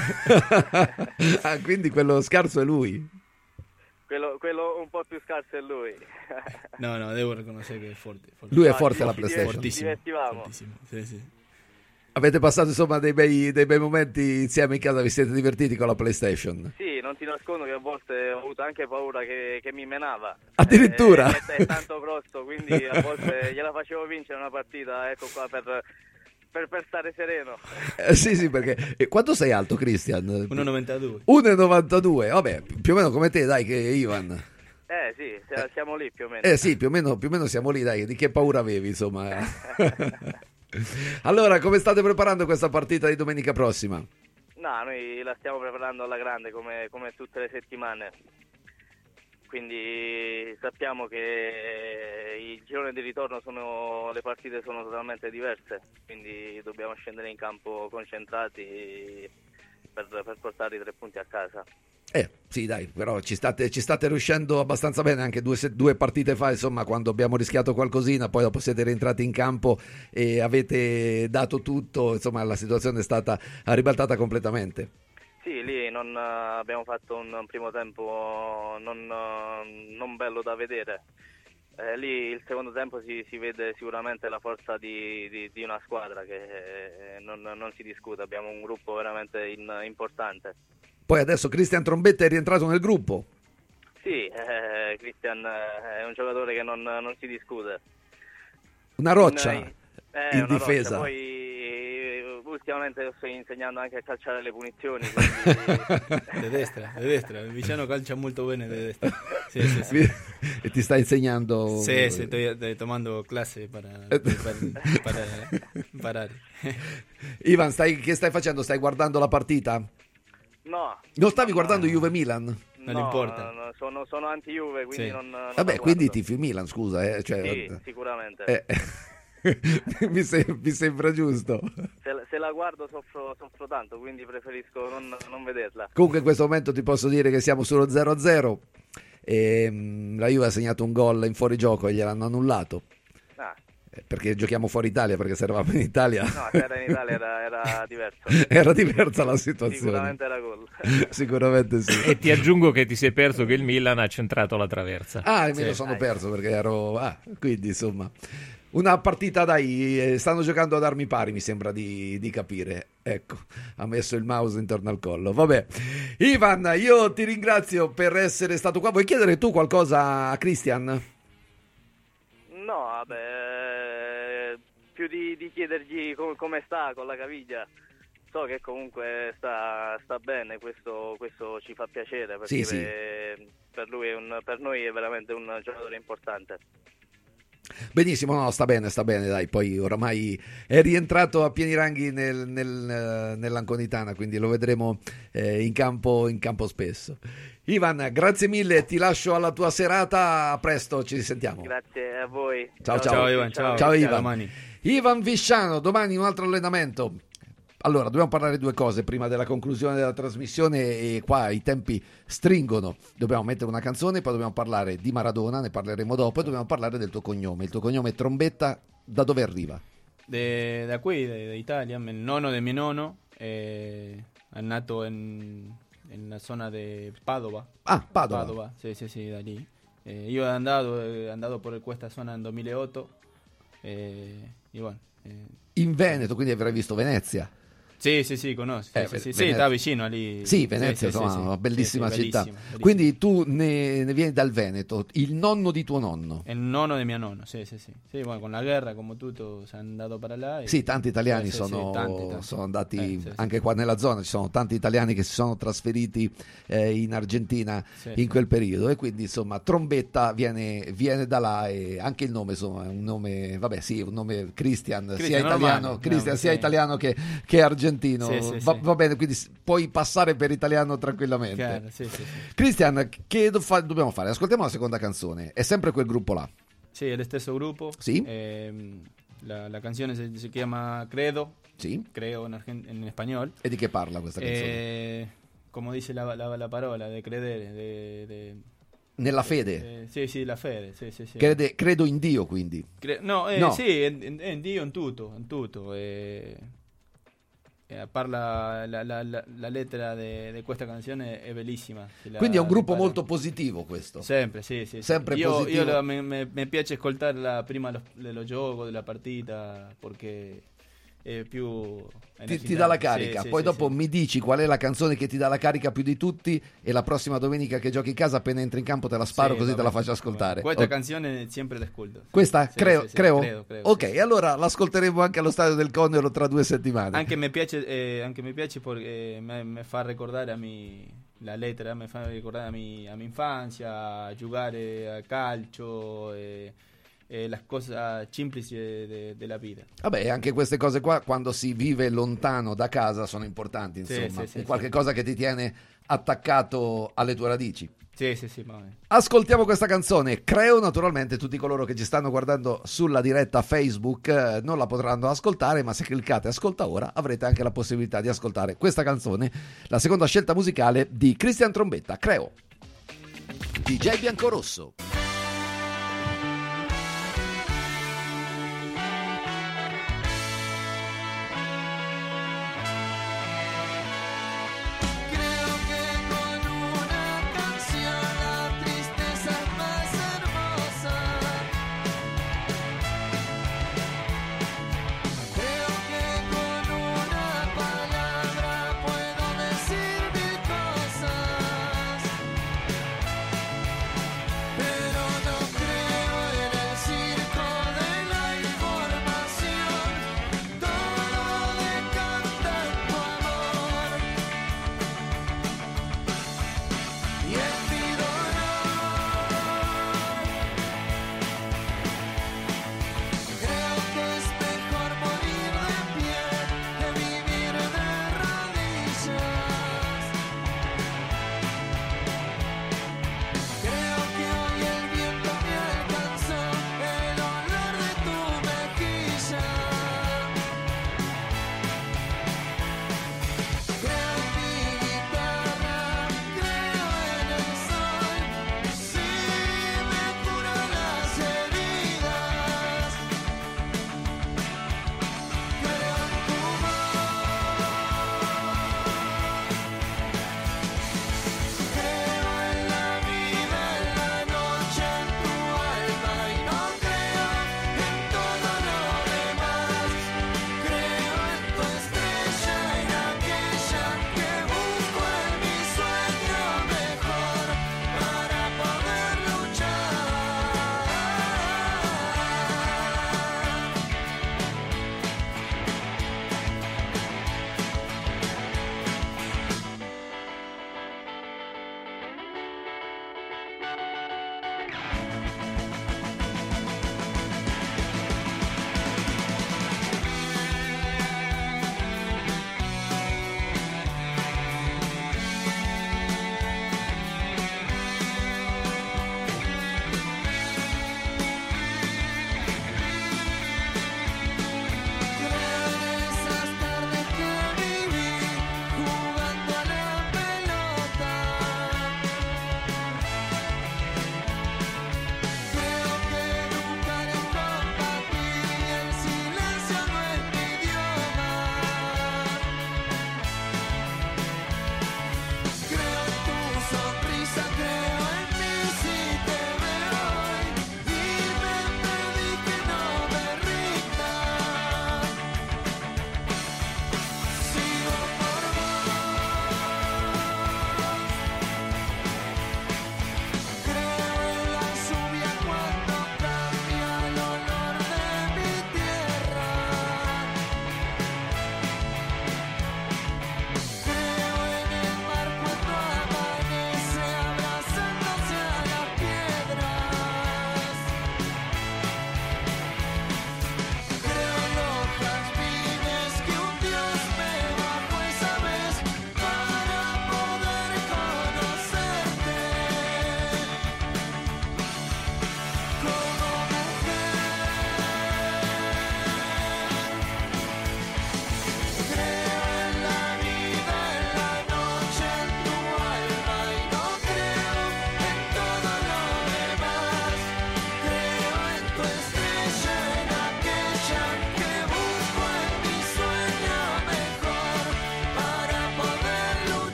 Ah, quindi quello scarso è lui. Quello, quello un po' più scarso è lui. No, no, devo riconoscere che è forte. forte. Lui è No, forte ci- alla ci PlayStation. diverti- ci divertivamo. Fortissimo, sì, sì. Avete passato insomma dei bei, dei bei momenti insieme in casa, vi siete divertiti con la PlayStation? Sì, non ti nascondo che a volte ho avuto anche paura che, che mi menava. Addirittura? Eh, è, è tanto grosso, quindi a volte gliela facevo vincere una partita, ecco qua, per, per, per stare sereno. Eh, sì, sì, perché... E quanto sei alto, Christian? uno virgola novantadue. uno virgola novantadue, vabbè, più o meno come te, dai, che Ivan. Eh sì, se- siamo lì più o meno. Eh sì, più o meno, più o meno siamo lì, dai, di che paura avevi, insomma. Allora, come state preparando questa partita di domenica prossima? No, noi la stiamo preparando alla grande come, come tutte le settimane. Quindi sappiamo che il girone di ritorno sono, le partite sono totalmente diverse, quindi dobbiamo scendere in campo concentrati per, per portare i tre punti a casa. Eh, sì, dai, però ci state, ci state riuscendo abbastanza bene anche due, se- due partite fa, insomma, quando abbiamo rischiato qualcosina, poi dopo siete rientrati in campo e avete dato tutto, insomma, la situazione è stata ribaltata completamente. Sì, lì non, eh, abbiamo fatto un, un primo tempo non, eh, non bello da vedere. Eh, lì il secondo tempo si, si vede sicuramente la forza di, di, di una squadra che eh, non, non si discute, abbiamo un gruppo veramente in- importante. Poi adesso Christian Trombetta è rientrato nel gruppo. Sì, eh, Christian eh, è un giocatore che non, non si discute. Una roccia In, eh, in una difesa. Roccia. Poi eh, ultimamente sto insegnando anche a calciare le punizioni. Quindi... De destra, de destra. Il Villano calcia molto bene de destra. Sì, sì, sì. E ti sta insegnando... Sí, sí, estoy, estoy tomando clase para, para, para imparare. Ivan, stai, che stai facendo? Stai guardando la partita? No. Non stavi guardando Juve-Milan? Non no, importa. no, sono, sono anti-Juve, quindi Sì. non, non Vabbè, la quindi guardo. tifi Milan, scusa. Eh, cioè, Sì, sicuramente. eh, mi, se- mi sembra giusto. Se, se la guardo soffro, soffro tanto, quindi preferisco non, non vederla. Comunque in questo momento ti posso dire che siamo sullo zero a zero. E, mm, la Juve ha segnato un gol in fuorigioco e gliel'hanno annullato. Ah, Eh, Perché giochiamo fuori Italia, perché se eravamo in Italia no, se era in Italia era, era diverso. era diversa la situazione. Sicuramente era gol. Sicuramente sì. E ti aggiungo che ti sei perso che il Milan ha centrato la traversa. Ah, me lo Sì. sono perso perché ero... Ah, quindi insomma... Una partita, dai, eh, stanno giocando ad armi pari, mi sembra di, di capire. Ecco, ha messo il mouse intorno al collo. Vabbè. Ivan, io ti ringrazio per essere stato qua. Vuoi chiedere tu qualcosa a Christian? No, vabbè, più di, di chiedergli com- come sta con la caviglia. So che comunque sta, sta bene, questo, questo ci fa piacere perché Sì, sì. Per, per lui è un, per noi è veramente un giocatore importante. Benissimo, no, sta bene, sta bene, dai, poi oramai è rientrato a pieni ranghi nel, nel, nell'Anconitana, quindi lo vedremo eh, in campo, in campo spesso. Ivan, grazie mille, ti lascio alla tua serata, a presto, ci risentiamo. Grazie a voi. Ciao, ciao, ciao, ciao Ivan, ciao, ciao Ivan. Domani. Ivan Visciano, domani un altro allenamento. Allora, dobbiamo parlare di due cose prima della conclusione della trasmissione e qua i tempi stringono. Dobbiamo mettere una canzone, poi dobbiamo parlare di Maradona, ne parleremo dopo, e dobbiamo parlare del tuo cognome. Il tuo cognome è Trombetta, da dove arriva? De, da qui, de, de Italia, il nonno di mio nonno, eh, è nato in, in la zona di Padova. Ah, Padova. Padova, sì, sì, sì, da lì. Eh, io he andado, he andado por questa zona nel duemilaotto, eh, e bueno. Eh. In Veneto, quindi avrai visto Venezia. Sì, sì, sì, conosco. Sì, Eh, sì, sì, Venezia. sì, sta vicino lì. Sì, Venezia, Sì, sì, insomma, sì, una sì. bellissima Sì, sì, città. bellissima, bellissima. Quindi tu ne, ne vieni dal Veneto, il nonno di tuo nonno. Il nonno di mio nonno, sì, sì, sì. Sì, bueno, con la guerra, come tutto, si è andato per là. E... Sì, tanti italiani sì, sì, sono, sì, tanti, tanti. sono andati Eh, sì, sì. anche qua nella zona, ci sono tanti italiani che si sono trasferiti eh, in Argentina Sì, in sì. quel periodo, e quindi insomma Trombetta viene, viene da là, e anche il nome insomma è un nome, vabbè sì, un nome Christian, sia Christian, italiano, normale, Christian, no, sia sì. italiano che, che argentino. Sì, sì, va, sì. va bene, quindi s- puoi passare per italiano tranquillamente. Chiaro, sì, sì, sì. Christian, che do- fa- dobbiamo fare? Ascoltiamo la seconda canzone, è sempre quel gruppo là. Sì, è lo stesso gruppo. Sì. Eh, la, la canzone si, si chiama Credo. Sì. Creo in, argen- in spagnolo. E di che parla questa canzone? Eh, come dice la, la, la parola, de credere. De, de- Nella fede? eh, sì, sì, la fede. Sì, sì, sì. Crede- credo in Dio, quindi. Cre- no, eh, No. sì, in, in, in Dio, in tutto, in tutto. Eh, eh, parla la, la, la, la lettera di questa canzone è bellissima. se la Quindi è un gruppo impara. molto positivo questo. Sempre, sì, sì. sì. Sempre io, positivo. Io la- me, me, me piace ascoltarla prima lo- dello gioco, della partita, perché è più... Ti, ti dà la carica, Sì, sì, poi sì, dopo sì. mi dici qual è la canzone che ti dà la carica più di tutti, e la prossima domenica che giochi in casa, appena entri in campo te la sparo, Sì, così va te la bene, faccio ascoltare. Questa Ok. canzone sempre l'ascolto. Questa? Sì, creo, sì, sì, creo? credo, credo, Ok, sì. allora l'ascolteremo anche allo Stadio del Condor tra due settimane. Anche mi piace, eh, anche mi piace perché me, me fa ricordare a mi la lettera, mi fa ricordare a mi, a mi infanzia, a giocare a calcio e, e le cose semplici de- della vita. Vabbè, anche queste cose qua, quando si vive lontano da casa, sono importanti, Sì, insomma. sì, sì, È qualche sì. cosa che ti tiene attaccato alle tue radici. Sì, sì, sì, va bene. Ascoltiamo questa canzone. Creo, naturalmente tutti coloro che ci stanno guardando sulla diretta Facebook eh, non la potranno ascoltare, ma se cliccate ascolta ora avrete anche la possibilità di ascoltare questa canzone, la seconda scelta musicale di Christian Trombetta, Creo. D J Biancorosso. Creo que con una canción la tristeza es más hermosa. Creo que con una palabra puedo decir mil cosas.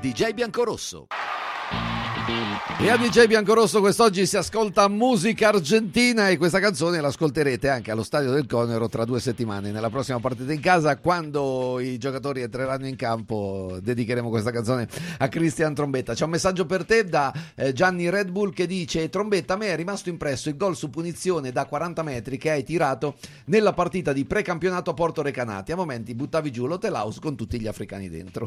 D J Biancorosso. E a D J Biancorosso quest'oggi si ascolta musica argentina e questa canzone l'ascolterete anche allo Stadio del Conero tra due settimane. Nella prossima partita in casa, quando i giocatori entreranno in campo, dedicheremo questa canzone a Cristian Trombetta. C'è un messaggio per te da eh, Gianni Red Bull che dice: Trombetta, a me è rimasto impresso il gol su punizione da quaranta metri che hai tirato nella partita di precampionato a Porto Recanati. A momenti buttavi giù l'hotel house con tutti gli africani dentro.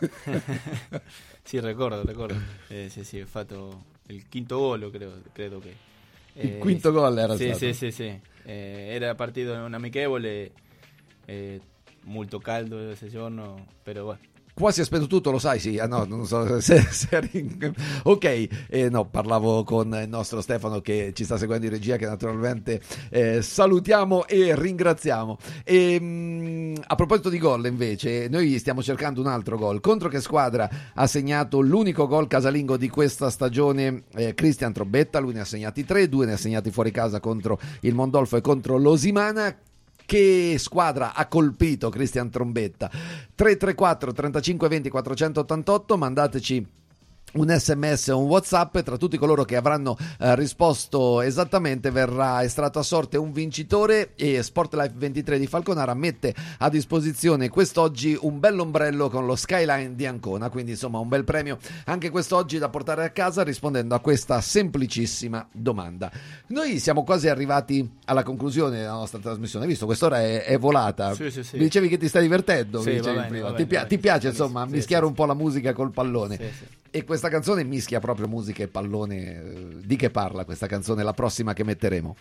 Sì, ricordo, ricordo. Eh, sì, sì, ho fatto il quinto gol, credo, credo che. Eh, il quinto gol era sì, stato. Sì, sì, sì. Eh, era partito in un amichevole, eh, molto caldo ese giorno, però bueno. Qua si è spento tutto, lo sai? Sì, ah, no, non so se, se eri... Ok, eh, no, parlavo con il nostro Stefano che ci sta seguendo in regia, che naturalmente eh, salutiamo e ringraziamo. E, mh, a proposito di gol, invece, noi stiamo cercando un altro gol. Contro che squadra ha segnato l'unico gol casalingo di questa stagione? Eh, Cristian Trombetta, lui ne ha segnati tre, due ne ha segnati fuori casa contro il Mondolfo e contro l'Osimana. Che squadra ha colpito Cristian Trombetta? tre tre quattro trentacinque venti quattrocentottantotto, mandateci un sms o un WhatsApp. Tra tutti coloro che avranno eh, risposto esattamente verrà estratto a sorte un vincitore, e Sportlife ventitré di Falconara mette a disposizione quest'oggi un bell'ombrello con lo skyline di Ancona, quindi insomma un bel premio anche quest'oggi da portare a casa rispondendo a questa semplicissima domanda. Noi siamo quasi arrivati alla conclusione della nostra trasmissione, visto quest'ora è, è volata. Sì, sì, sì. Mi dicevi che ti stai divertendo, sì, mi dicevi bene, prima. bene, ti, pi- bene, ti piace bene, insomma sì, mischiare sì, un po' la musica col pallone? Sì, sì. E questa canzone mischia proprio musica e pallone. Di che parla questa canzone, la prossima che metteremo?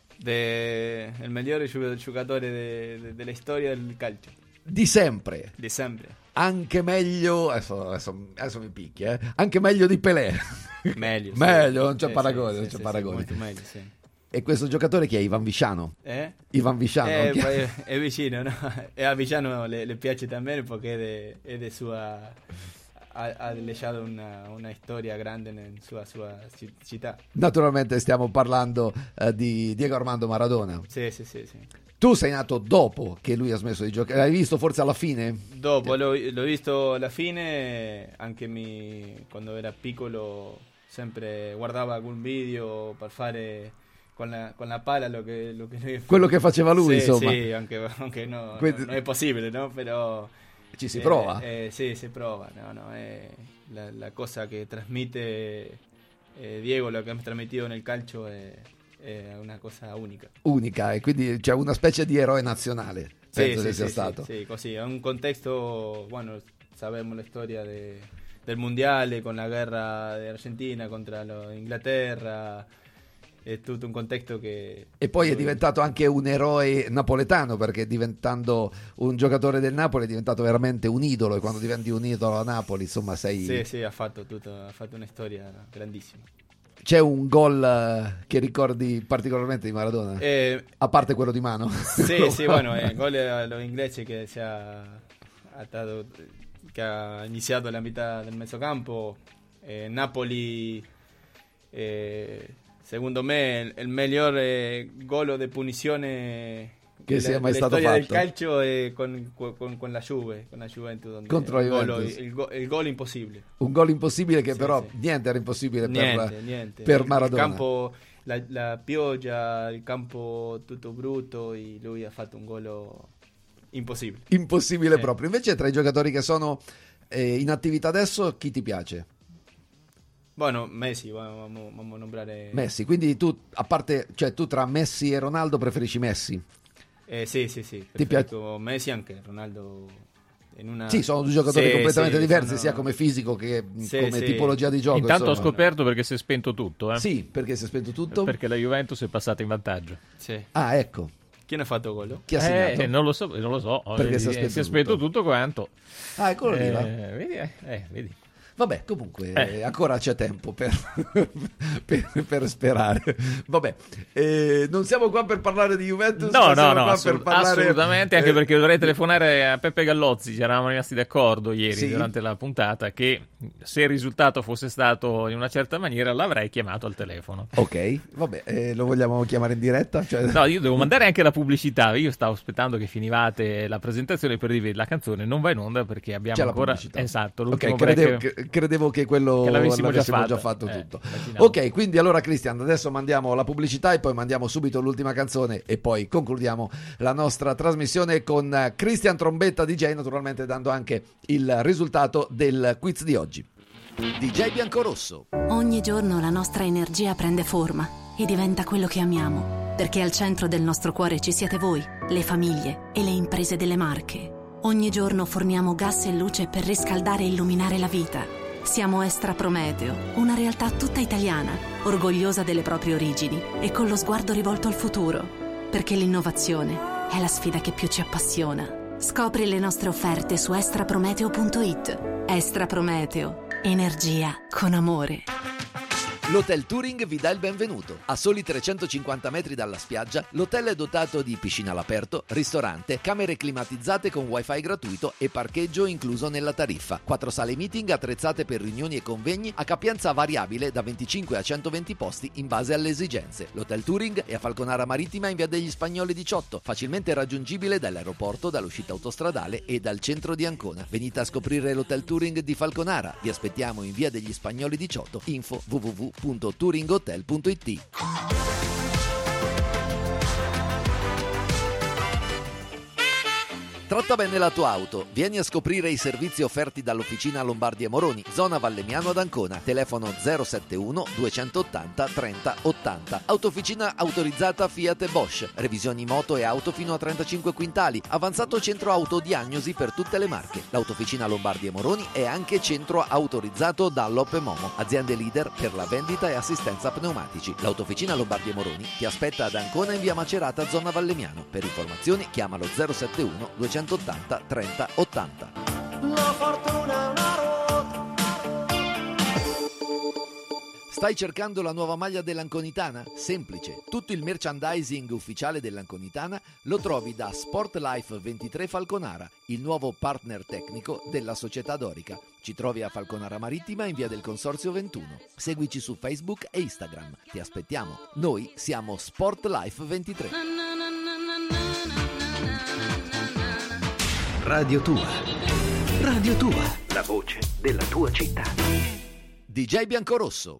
De, il migliore giocatore de, de, della storia del calcio. Di sempre. Di sempre. Anche meglio, adesso, adesso, adesso mi picchia, eh? Anche meglio di Pelé. Meglio. meglio, sì. non c'è sì, paragone, sì, non c'è sì, paragone. Sì, molto meglio, sì. E questo giocatore chi è? Ivan Visciano? Eh? Ivan Visciano. Eh, chi è, è vicino, no? E a Visciano le, le piace también perché è di sua... Ha, ha lasciato una, una storia grande nella sua, sua città. Naturalmente stiamo parlando uh, di Diego Armando Maradona. Sì, sì, sì, sì. Tu sei nato dopo che lui ha smesso di giocare, l'hai visto forse alla fine? Dopo, l'ho, l'ho visto alla fine, anche mi, quando era piccolo sempre guardava algún video per fare con la, con la pala lo che, lo che lui... Quello che faceva lui, sì, insomma. Sì, anche, anche no, Quindi... no, non è possibile, no? Però... Ci si prova? Eh, eh, sì, si prova, no, no, è la, la cosa che trasmite eh, Diego, lo che ha trasmitido nel calcio è, è una cosa unica. Unica, e quindi c'è una specie di eroe nazionale, penso sì, che sì, sia sì, stato. Sì, sì, così, è un contesto, bueno, sabemos la storia de, del mondiale con la guerra de Argentina contra l'Inghilterra. È tutto un contesto che... E poi è diventato anche un eroe napoletano, perché diventando un giocatore del Napoli è diventato veramente un idolo, e quando diventi un idolo a Napoli, insomma, sei... Sì, sì, ha fatto, tutto, ha fatto una storia grandissima. C'è un gol che ricordi particolarmente di Maradona? Eh, a parte quello di mano? Sì, sì, bueno, il gol allo inglese che, si ha, ha dato, che ha iniziato la metà del mezzocampo. Eh, Napoli... Eh, secondo me il migliore gol di punizione che sia mai stato storia fatto del calcio è con, con, con la Juve, con la Juventus, contro il, Juventus. Golo, il, go, il gol impossibile, un gol impossibile che sì, però sì. niente era impossibile niente, per, niente. per il, Maradona. Il campo, la, la pioggia, il campo tutto brutto, e lui ha fatto un gol impossibile impossibile sì. proprio. Invece tra i giocatori che sono eh, in attività adesso, chi ti piace? Bueno, Messi, vamos, vamos a nombrare Messi, quindi tu, a parte, cioè tu tra Messi e Ronaldo preferisci Messi? Eh, sì, sì, sì, ti piace Messi anche, Ronaldo in una... Sì, sono due giocatori sì, completamente sì, diversi, sono... sia come fisico che sì, come sì. tipologia di gioco. Intanto insomma. ho scoperto perché si è spento tutto, eh? Sì, perché si è spento tutto? Perché la Juventus è passata in vantaggio. Sì. Ah, ecco. Chi ne ha fatto gol? Chi ha segnato? Eh, non lo so, non lo so. Perché eh, si è spento, si è spento tutto. tutto quanto. Ah, eccolo lì, va. Eh, vedi, eh, eh, vedi. Vabbè, comunque Eh. eh, ancora c'è tempo per, per, per sperare. Vabbè, eh, non siamo qua per parlare di Juventus, No, ma no, siamo no, qua assolut- per parlare, assolutamente, anche eh, perché dovrei telefonare a Peppe Gallozzi, ci eravamo rimasti d'accordo ieri Sì? durante la puntata che se il risultato fosse stato in una certa maniera l'avrei chiamato al telefono. Ok, vabbè, eh, lo vogliamo chiamare in diretta? Cioè... No, io devo mandare anche la pubblicità, io stavo aspettando che finivate la presentazione per dirvi la canzone non va in onda perché abbiamo C'è la ancora... pubblicità. Esatto, Ok, l'ultimo credevo, break... che- credevo che quello che l'avessimo, l'avessimo già, già fatto eh, tutto. immaginavo. Ok, quindi allora Cristian, adesso mandiamo la pubblicità e poi mandiamo subito l'ultima canzone e poi concludiamo la nostra trasmissione con Cristian Trombetta D J, naturalmente dando anche il risultato del quiz di oggi. D J Biancorosso. Ogni giorno la nostra energia prende forma e diventa quello che amiamo, perché al centro del nostro cuore ci siete voi, le famiglie e le imprese delle Marche. Ogni giorno forniamo gas e luce per riscaldare e illuminare la vita. Siamo Estra Prometeo, una realtà tutta italiana, orgogliosa delle proprie origini e con lo sguardo rivolto al futuro, perché l'innovazione è la sfida che più ci appassiona. Scopri le nostre offerte su estraprometeo punto it. Estra Prometeo. Energia con amore. L'Hotel Touring vi dà il benvenuto. A soli trecentocinquanta metri dalla spiaggia, l'hotel è dotato di piscina all'aperto, ristorante, camere climatizzate con wifi gratuito e parcheggio incluso nella tariffa. Quattro sale meeting attrezzate per riunioni e convegni a capienza variabile da venticinque a centoventi posti in base alle esigenze. L'Hotel Touring è a Falconara Marittima in via degli Spagnoli diciotto, facilmente raggiungibile dall'aeroporto, dall'uscita autostradale e dal centro di Ancona. Venite a scoprire l'Hotel Touring di Falconara. Vi aspettiamo in via degli Spagnoli diciotto. Info w w w punto touringhotel punto it. Tratta bene la tua auto. Vieni a scoprire i servizi offerti dall'Officina Lombardi e Moroni, zona Vallemiano ad Ancona. Telefono zero sette uno duecentottanta trenta ottanta. Autofficina autorizzata Fiat e Bosch. Revisioni moto e auto fino a trentacinque quintali. Avanzato centro autodiagnosi per tutte le marche. L'Autofficina Lombardi e Moroni è anche centro autorizzato da Loppe Momo, aziende leader per la vendita e assistenza pneumatici. L'Autofficina Lombardi e Moroni ti aspetta ad Ancona in via Macerata, zona Vallemiano. Per informazioni chiamalo zero sette uno duecentottanta trenta ottanta. La fortuna è una ruota. Stai cercando la nuova maglia dell'Anconitana? Semplice. Tutto il merchandising ufficiale dell'Anconitana lo trovi da Sportlife ventitré Falconara, il nuovo partner tecnico della società Dorica. Ci trovi a Falconara Marittima in via del Consorzio ventuno. Seguici su Facebook e Instagram. Ti aspettiamo. Noi siamo Sportlife ventitré. Radio Tua. Radio Tua. La voce della tua città. D J Biancorosso.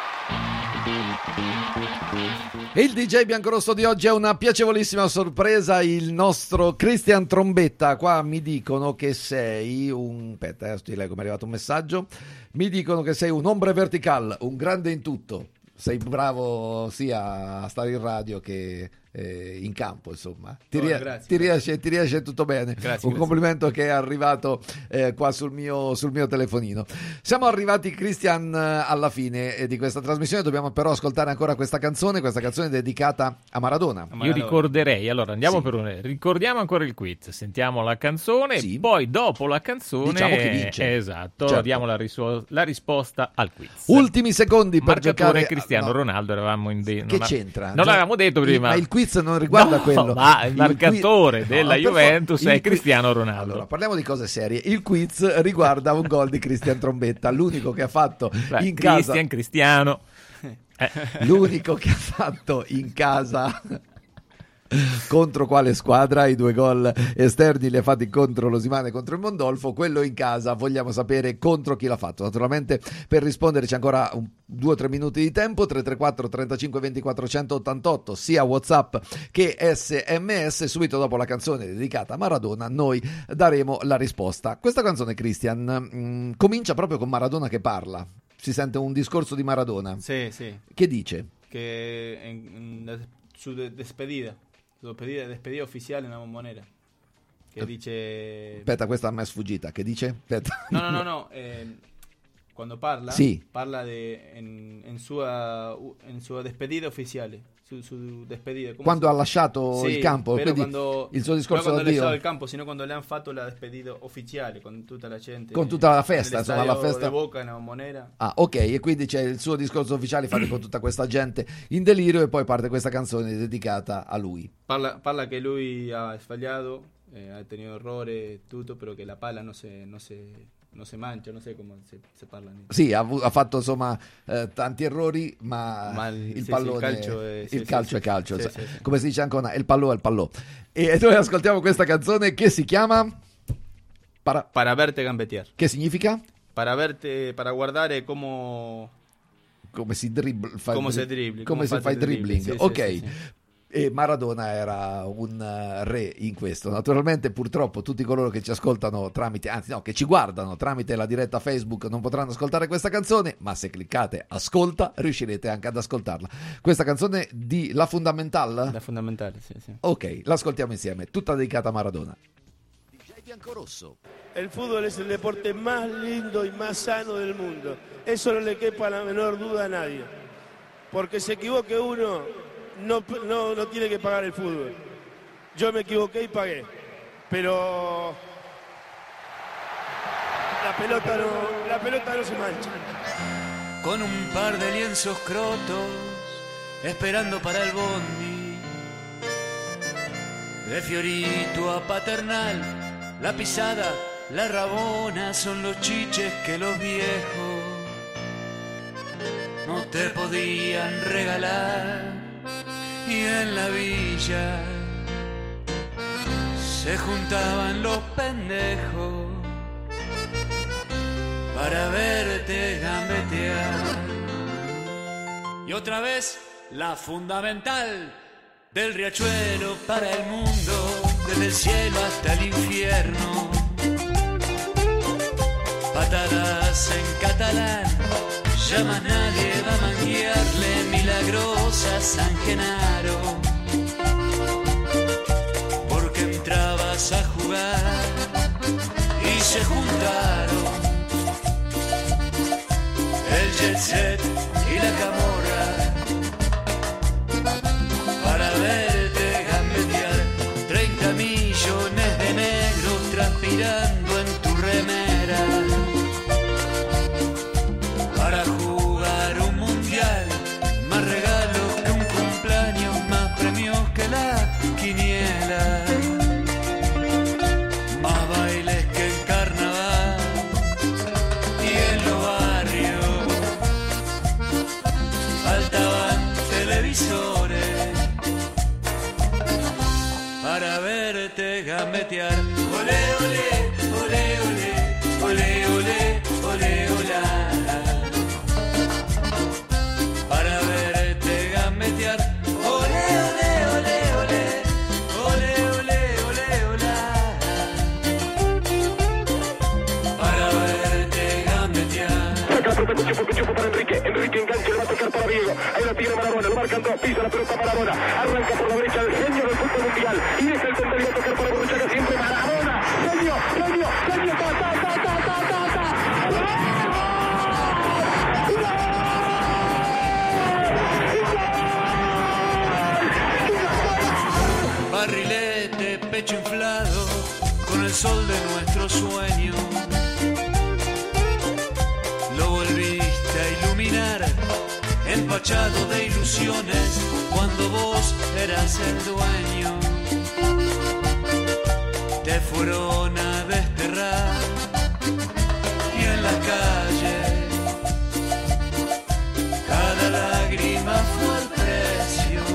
E il D J Biancorosso di oggi è una piacevolissima sorpresa, il nostro Cristian Trombetta. Qua mi dicono che sei un... aspetta, adesso ti leggo, mi è arrivato un messaggio. Mi dicono che sei un ombre vertical, un grande in tutto. Sei bravo sia a stare in radio che... Eh, in campo, insomma ti, oh, rie- grazie, ti, riesce, ti riesce tutto bene. Grazie, un grazie. complimento che è arrivato eh, qua sul mio, sul mio telefonino. Siamo arrivati, Cristian, alla fine eh, di questa trasmissione. Dobbiamo però ascoltare ancora questa canzone, questa canzone dedicata a Maradona. Io Maradona. ricorderei, allora andiamo Sì. per un... ricordiamo ancora il quiz, sentiamo la canzone, Sì. poi dopo la canzone Diciamo chi vince. esatto, Certo. diamo la, risu- la risposta al quiz. Ultimi secondi per Marcatore giocare. Cristiano no. Ronaldo, eravamo in de- Che non ha- c'entra? Non Già- l'avevamo detto prima. Ma il quiz non riguarda No, quello. ma il qui- marcatore della per Juventus favore, è il qui- Cristiano Ronaldo. Allora, parliamo di cose serie. Il quiz riguarda un gol di Cristian Trombetta, l'unico che ha fatto Beh, in casa. Cristian Cristiano. Eh. L'unico che ha fatto in casa. Contro quale squadra? I due gol esterni li ha fatti contro l'Osimane e contro il Mondolfo. Quello in casa vogliamo sapere contro chi l'ha fatto. Naturalmente per rispondere c'è ancora un, due o tre minuti di tempo. Tre tre quattro trentacinque ventiquattro centottantotto sia WhatsApp che S M S. Subito dopo la canzone dedicata a Maradona noi daremo la risposta. Questa canzone, Cristian, mh, comincia proprio con Maradona che parla. Si sente un discorso di Maradona. Sì, sì. Che dice? Que en, en la- su de- despedida, su despedida, despedida ufficiale in una bombonera. Che dice... Aspetta, questa a me è sfuggita. Che dice? Aspetta. No, no, no, no. eh, quando parla, Sì. parla de, en, en, sua, en sua despedida ufficiale. Su, su despedida. ¿Cómo Quando se- ha lasciato Sì, il campo, però quindi quando, il suo discorso no quando d'addio. ha lasciato il campo, sino quando le hanno fatto la despedida ufficiale con tutta la gente. Con tutta la festa, insomma, la nell'estadio festa- de Boca, in una bombonera. Ah, ok, e quindi c'è il suo discorso ufficiale fatto con tutta questa gente in delirio e poi parte questa canzone dedicata a lui. Parla, parla che lui ha sbagliato, eh, ha tenido errores, tutto, però che la palla non se, non se, non se mangia, non so come si, si parla. Sì, ha, avu- ha fatto insomma eh, tanti errori, ma, Ma il- il sì, sì, pallone il calcio è- il sì, sì, calcio sì, è calcio, sì, sai. sì, sì. Come si dice ancora, il pallò è il pallò. E noi ascoltiamo questa canzone che si chiama Para, Para verte gambetear. che significa? para verte, para guardare come come si dribbla, fa come dri- si dribbli, come si fa il dribbling. Sì, ok. sì, sì, sì. E Maradona era un uh, re in questo. Naturalmente, purtroppo, tutti coloro che ci ascoltano tramite, anzi no, che ci guardano tramite la diretta Facebook non potranno ascoltare questa canzone, ma se cliccate ascolta riuscirete anche ad ascoltarla. Questa canzone di La Fundamental? La Fundamental, sì, sì. Ok, l'ascoltiamo insieme, tutta dedicata a Maradona. D J Biancorosso. El fútbol es el deporte más lindo y más sano del mundo. Eso no le quepa la menor duda a nadie. Porque se equivoque uno, no, no, no tiene que pagar el fútbol. Yo me equivoqué y pagué. Pero la pelota no, la pelota no se mancha. Con un par de lienzos crotos, esperando para el bondi. De Fiorito a Paternal, la pisada, la rabona son los chiches que los viejos no te podían regalar. Y en la villa se juntaban los pendejos para verte gambetear. Y otra vez la Fundamental, del riachuelo para el mundo, desde el cielo hasta el infierno. Patadas en catalán, ya más nadie va a manguearle, milagrosa San Genaro. Porque entrabas a jugar y se juntaron el jet set y la camorra para verte gambetear. Treinta millones de negros transpirando en tu remera para jugar un mundial, más regalos que un cumpleaños, más premios que la quiniela, más bailes que en carnaval y en los barrios faltaban televisores para verte gambetear. Olé, olé, olé, olé, olé, olé, olé, olá. Para verte gambetear. Olé, olé, olé, olé, olé, olé, olé, olá. Para verte gambetear. Saca la pelota, chupo, chupo para Enrique. Enrique engancha, le va a tocar para Diego. Ahí la tiene Maradona, lo marcan dos, pisa la pelota Maradona. Arranca por la derecha el genio del fútbol mundial. Y deja el centro y va a tocar para Borruchaga siempre Maradona. Genio, genio, genio, ta, ta, ta, ta, ta, ta, ta. Barrilete, pecho inflado, con el sol de nuestro sueño. Lo volviste a iluminar, empachado de ilusiones, cuando vos eras el dueño. Te fueron a desterrar y en la calle cada lágrima fue el precio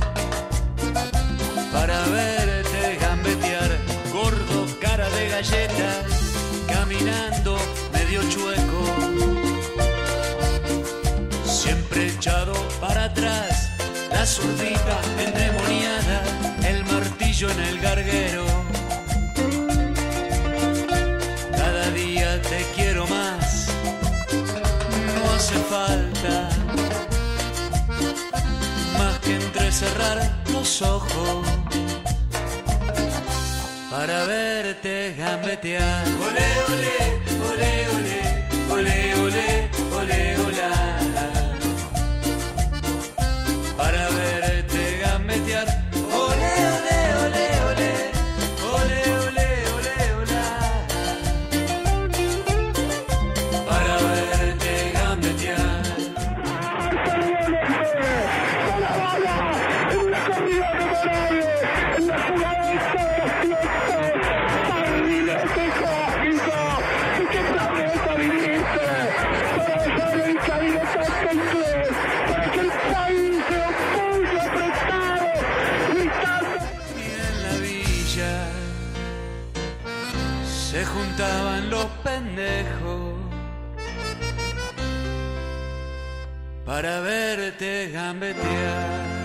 para verte gambetear. Gordo, cara de galleta, caminando medio chueco, siempre echado para atrás, la zurdita endemoniada, el martillo en el garguero. Cada día te quiero más, no hace falta más que entrecerrar los ojos para verte gambetear. Olé, olé, olé, olé, olé, olé, olé, olá. Para verte gambetear. Olé, olé, olé, olé, olé, olé, olé, olá. Para verte gambetear. En la corrida de Morales, en la jugada de todos los tiempos, barrilete cósmico, y qué planeta viniste, para dejar el cabilotante inglés, para que el país se opulle apretado, gritando. Y en la villa se juntaban los pendejos para verte gambetear.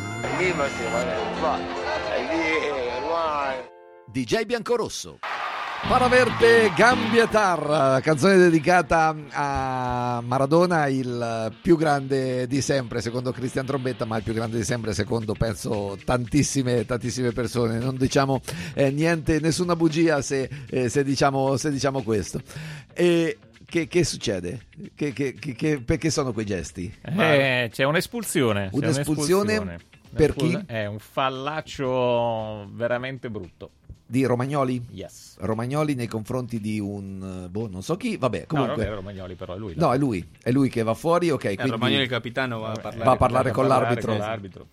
D J Biancorosso. Para verte Gambietar, canzone dedicata a Maradona, il più grande di sempre secondo Cristian Trombetta, ma il più grande di sempre secondo penso tantissime tantissime persone. Non diciamo eh, niente, nessuna bugia se, eh, se, diciamo, se diciamo questo. E Che, che succede? Che, che, che, perché sono quei gesti? Eh, c'è un'espulsione. C'è Un'espulsione, un'espulsione. per chi? È un fallaccio veramente brutto. Di Romagnoli? Yes. Romagnoli nei confronti di un boh, non so chi, vabbè, comunque. No, non è Romagnoli, però è lui. No, è lui, è lui che va fuori, ok. Eh, quindi Romagnoli il capitano va a parlare, va a parlare con, parlare l'arbitro. con l'arbitro.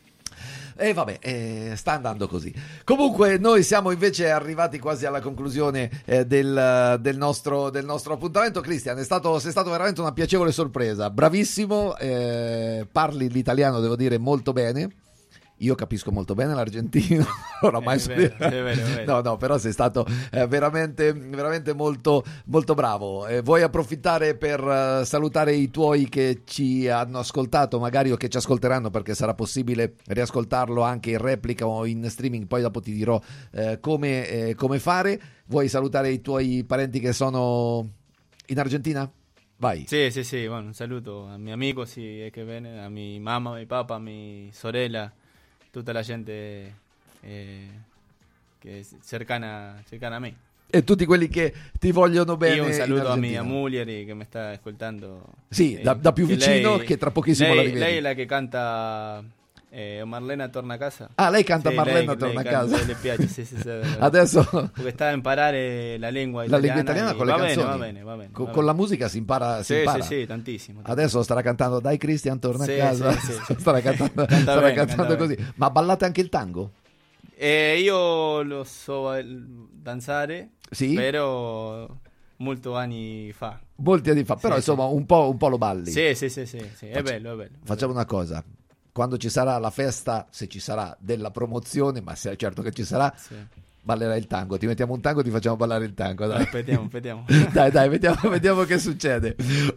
E vabbè, eh, sta andando così. Comunque noi siamo invece arrivati quasi alla conclusione eh, del, del, nostro, del nostro appuntamento. Cristian, è stato, sei stato veramente una piacevole sorpresa, bravissimo, eh, parli l'italiano, devo dire, molto bene. Io capisco molto bene l'argentino, oramai è vero, è vero, è vero. No, no, però sei stato eh, veramente, veramente molto, molto bravo. Eh, vuoi approfittare per uh, salutare i tuoi che ci hanno ascoltato, magari, o che ci ascolteranno, perché sarà possibile riascoltarlo anche in replica o in streaming. Poi dopo ti dirò eh, come, eh, come fare. Vuoi salutare i tuoi parenti che sono in Argentina? Vai. Sì, sì, sì. Bueno, un saluto a mi amico, sì, è che viene, a mi mamma, a mi papà, a mi sorella, tutta la gente eh, che è cercana, cercana a me. E tutti quelli che ti vogliono bene. Io un saluto a mia Muglieri che mi sta ascoltando. Sì, eh, da, da più che vicino, lei, che tra pochissimo lei, la rivedi. Lei è la che canta eh, Marlena torna a casa. Ah, lei canta sì, Marlena lei, torna lei a canta, casa. le piace, sì, sì, sì, Adesso perché sta a imparare la lingua la italiana. lingua italiana con le va canzoni. Bene, va bene, va bene, con, va con bene. la musica si impara, si Sì, impara. sì, sì, tantissimo, tantissimo. Adesso starà cantando Dai Cristian torna Sì, a casa. sì, sì, sì. starà cantando, Canta starà bene, cantando canta così. bene. Ma ballate anche il tango? Eh, io lo so danzare, Sì? però molto anni fa. Molti anni fa, però Sì, insomma un po', un po' lo balli. Sì, sì, sì, sì, sì. È Faccia- bello, è bello. Facciamo una cosa. Quando ci sarà la festa, se ci sarà, della promozione, ma se è certo che ci sarà, Sì. ballerai il tango. Ti mettiamo un tango e ti facciamo ballare il tango. Dai. Aspettiamo, aspettiamo. Dai, dai, vediamo, vediamo che succede.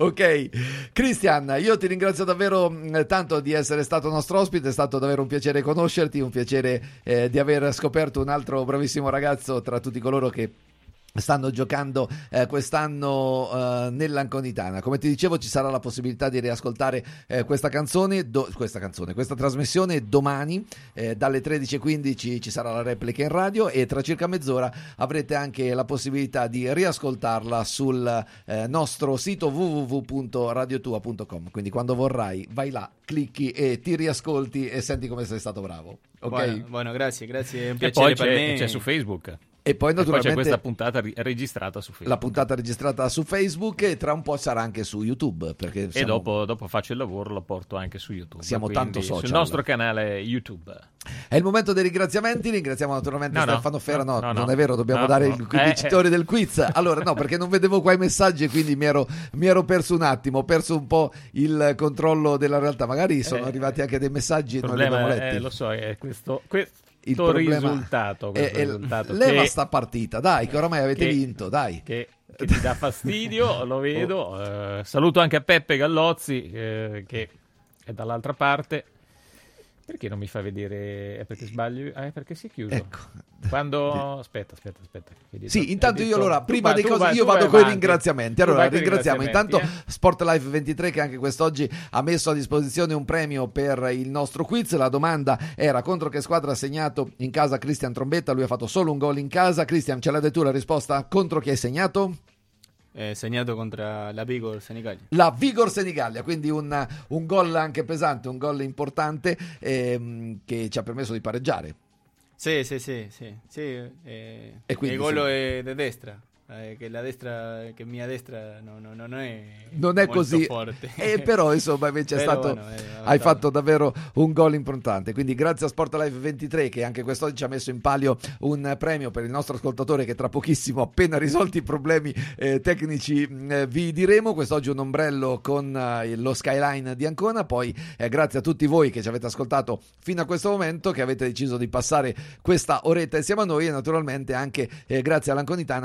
Ok, Cristian, io ti ringrazio davvero mh, tanto di essere stato nostro ospite, è stato davvero un piacere conoscerti, un piacere eh, di aver scoperto un altro bravissimo ragazzo tra tutti coloro che stanno giocando eh, quest'anno eh, nell'Anconitana. Come ti dicevo, ci sarà la possibilità di riascoltare eh, questa canzone, do- questa canzone, questa trasmissione domani eh, dalle tredici e quindici ci sarà la replica in radio e tra circa mezz'ora avrete anche la possibilità di riascoltarla sul eh, nostro sito w w w punto radiotua punto com. Quindi quando vorrai vai là, clicchi e ti riascolti e senti come sei stato bravo. Ok? Bueno, bueno, grazie, grazie, è un E piacere poi per c'è, me. c'è su Facebook. E poi E poi naturalmente c'è questa puntata ri- registrata su Facebook. la puntata registrata su Facebook e tra un po' sarà anche su YouTube, perché E siamo- dopo, dopo faccio il lavoro, lo porto anche su YouTube. Siamo Quindi tanto social. sul nostro canale YouTube. È il momento dei ringraziamenti. Ringraziamo naturalmente No, no. Stefano Ferra. No, No, no. non è vero, dobbiamo No, dare no. il vincitore Eh, eh. del quiz. Allora, no, perché non vedevo qua i messaggi e quindi mi ero, mi ero perso un attimo. Ho perso un po' il controllo della realtà. Magari sono Eh, arrivati anche dei messaggi e Il non li abbiamo problema, letti. eh, lo so, è questo, questo Il problema risultato. è- Questo è- risultato leva che- sta partita, dai, che oramai avete che- vinto, dai. Che, che ti dà fastidio, lo vedo. Eh, saluto anche a Peppe Gallozzi, eh, che è dall'altra parte. Perché non mi fa vedere? È perché sbaglio? Ah, è perché si è chiuso. Ecco. Quando... Aspetta, aspetta, aspetta. Che dico- Sì, intanto hai io detto- allora, tu prima vai- di tu cose, vai- io tu vai vado con i avanti. ringraziamenti. Tu Allora, vai con i ringraziamo intanto ringraziamenti, Sport Life ventitré che anche quest'oggi ha messo a disposizione un premio per il nostro quiz. La domanda era: contro che squadra ha segnato in casa Cristian Trombetta? Lui ha fatto solo un gol in casa. Cristian, ce l'hai detto tu la risposta? Contro chi hai segnato? Eh, segnato contro la Vigor Senigallia. La Vigor Senigallia, quindi un, un gol anche pesante, un gol importante ehm, che ci ha permesso di pareggiare. Sì, sì, sì, sì, sì eh, E quindi, il gol insomma- è di destra, eh, che la destra, che mia destra no, no, no, non è Non è molto così, forte. eh, però insomma invece è Però, stato, bueno, eh, hai fatto davvero un gol importante. Quindi grazie a Sport Life ventitré che anche quest'oggi ci ha messo in palio un premio per il nostro ascoltatore che tra pochissimo, appena risolti i problemi eh, tecnici, eh, vi diremo. Quest'oggi un ombrello con eh, lo skyline di Ancona. Poi eh, grazie a tutti voi che ci avete ascoltato fino a questo momento, che avete deciso di passare questa oretta insieme a noi, e naturalmente anche eh, grazie all'Anconitana che anche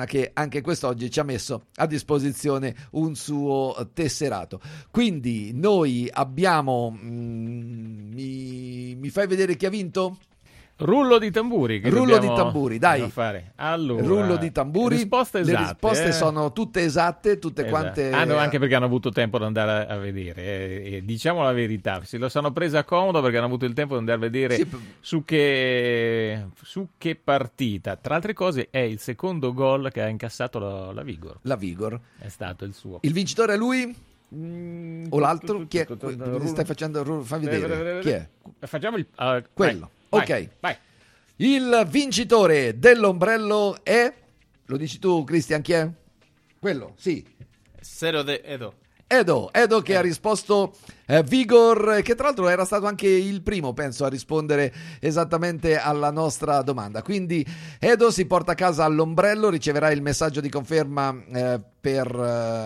anche quest'oggi ci ha messo a disposizione un suo tesserato. Quindi noi abbiamo mm, mi, mi fai vedere chi ha vinto? Rullo di tamburi. Che Rullo dobbiamo, di tamburi, dai. Fare. Allora, Rullo di tamburi. Risposte esatte, Le risposte eh? sono tutte esatte, tutte Esatto. quante. Hanno anche perché hanno avuto tempo di andare a, a vedere. E, e diciamo la verità, se lo sono presa comodo perché hanno avuto il tempo di andare a vedere Sì. su che su che partita. Tra altre cose, è il secondo gol che ha incassato la, la Vigor. La Vigor. È stato il suo. Il vincitore è lui? Mm, O l'altro? Chi è? tu- tu- tu- Mi stai facendo. Fai vedere. Chi è? Facciamo il uh, Quello. vai, Ok. vai, vai. Il vincitore dell'ombrello è. Lo dici tu, Cristian, chi è? Quello, sì. Zero de Edo. Edo, Edo che ha risposto eh, Vigor, che tra l'altro era stato anche il primo, penso, a rispondere esattamente alla nostra domanda. Quindi Edo si porta a casa all'ombrello, riceverà il messaggio di conferma eh, per eh,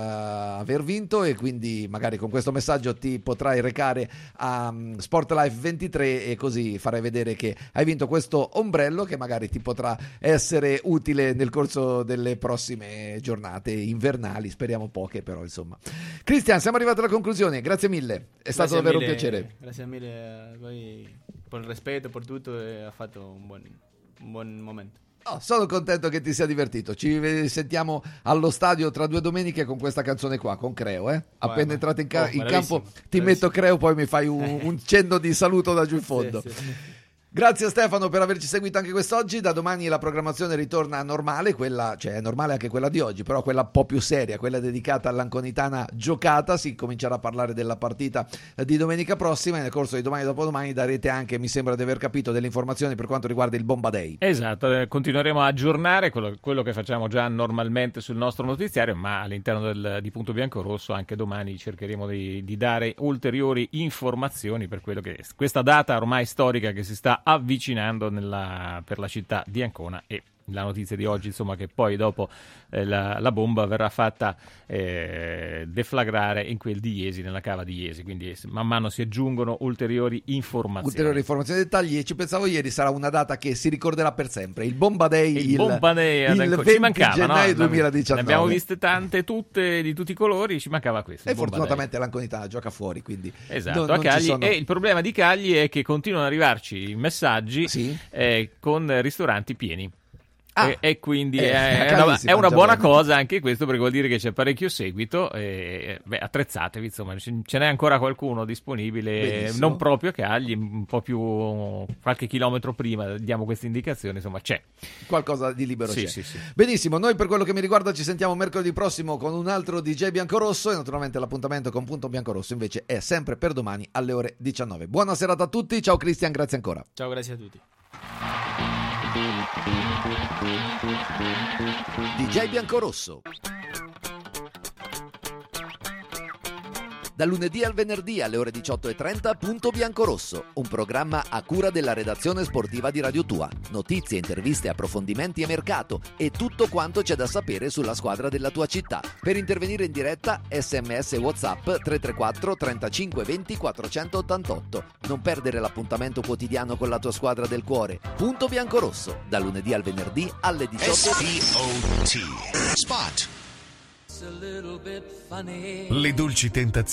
aver vinto, e quindi magari con questo messaggio ti potrai recare a um, Sport Life ventitré e così farai vedere che hai vinto questo ombrello, che magari ti potrà essere utile nel corso delle prossime giornate invernali, speriamo poche, però insomma. Cristian, siamo arrivati alla conclusione, grazie mille, è stato Grazie davvero mille, un piacere. Grazie mille a voi per il rispetto, per tutto, e ha fatto un buon, un buon momento. Oh, sono contento che ti sia divertito. Ci sentiamo allo stadio tra due domeniche con questa canzone qua, con Creo, eh? Appena ma- entrato in, ca- oh, in campo ti bravissimo. metto Creo, poi mi fai un, un cenno di saluto da giù in fondo. Sì, sì. Grazie a Stefano per averci seguito anche quest'oggi. Da domani la programmazione ritorna normale, quella, cioè è normale anche quella di oggi, però quella un po' più seria, quella dedicata all'Anconitana giocata. Si comincerà a parlare della partita di domenica prossima, e nel corso di domani e dopodomani darete anche, mi sembra di aver capito, delle informazioni per quanto riguarda il Bomba Day. Esatto, eh, continueremo a aggiornare quello, quello che facciamo già normalmente sul nostro notiziario, ma all'interno del, di Punto Biancorosso anche domani cercheremo di, di dare ulteriori informazioni per quello che questa data ormai storica che si sta avvicinando nella, per la città di Ancona, e la notizia di oggi, insomma, che poi dopo eh, la, la bomba verrà fatta eh, deflagrare in quel di Iesi, nella cava di Iesi, quindi man mano si aggiungono ulteriori informazioni. Ulteriori informazioni e dettagli, e ci pensavo ieri, sarà una data che si ricorderà per sempre, il Bomba Day, il, il, Bomba Day ad il Ancona. venti Ci mancava, gennaio no? duemiladiciannove. Ne abbiamo viste tante, tutte di tutti i colori, ci mancava questo. E il Bomba fortunatamente l'Anconitana gioca fuori, quindi Esatto, non- a non ci Cagli. sono- E il problema di Cagli è che continuano ad arrivarci messaggi eh, con ristoranti pieni. Ah. E, e quindi Eh, a è, Cagli una, si è una mangia buona bene. cosa anche questo, perché vuol dire che c'è parecchio seguito. E, beh, attrezzatevi, insomma, ce ce n'è ancora qualcuno disponibile, Benissimo. non proprio a Cagli, un po' più qualche chilometro prima, diamo queste indicazioni, insomma c'è. Qualcosa di libero Sì, c'è. sì, sì. Benissimo, noi per quello che mi riguarda ci sentiamo mercoledì prossimo con un altro D J Biancorosso, e naturalmente l'appuntamento con Punto Biancorosso invece è sempre per domani alle ore diciannove. Buona serata a tutti, ciao Cristian, grazie ancora. Ciao, grazie a tutti. D J Biancorosso. Da lunedì al venerdì alle ore diciotto e trenta Punto Biancorosso, un programma a cura della redazione sportiva di Radio Tua. Notizie, interviste, approfondimenti e mercato, e tutto quanto c'è da sapere sulla squadra della tua città. Per intervenire in diretta, sms e WhatsApp tre tre quattro trentacinque venti quattrocentottantotto. Non perdere l'appuntamento quotidiano con la tua squadra del cuore. Punto Biancorosso, da lunedì al venerdì alle diciotto e trenta. S P O T Spot. a little bit funny. Le dolci tentazioni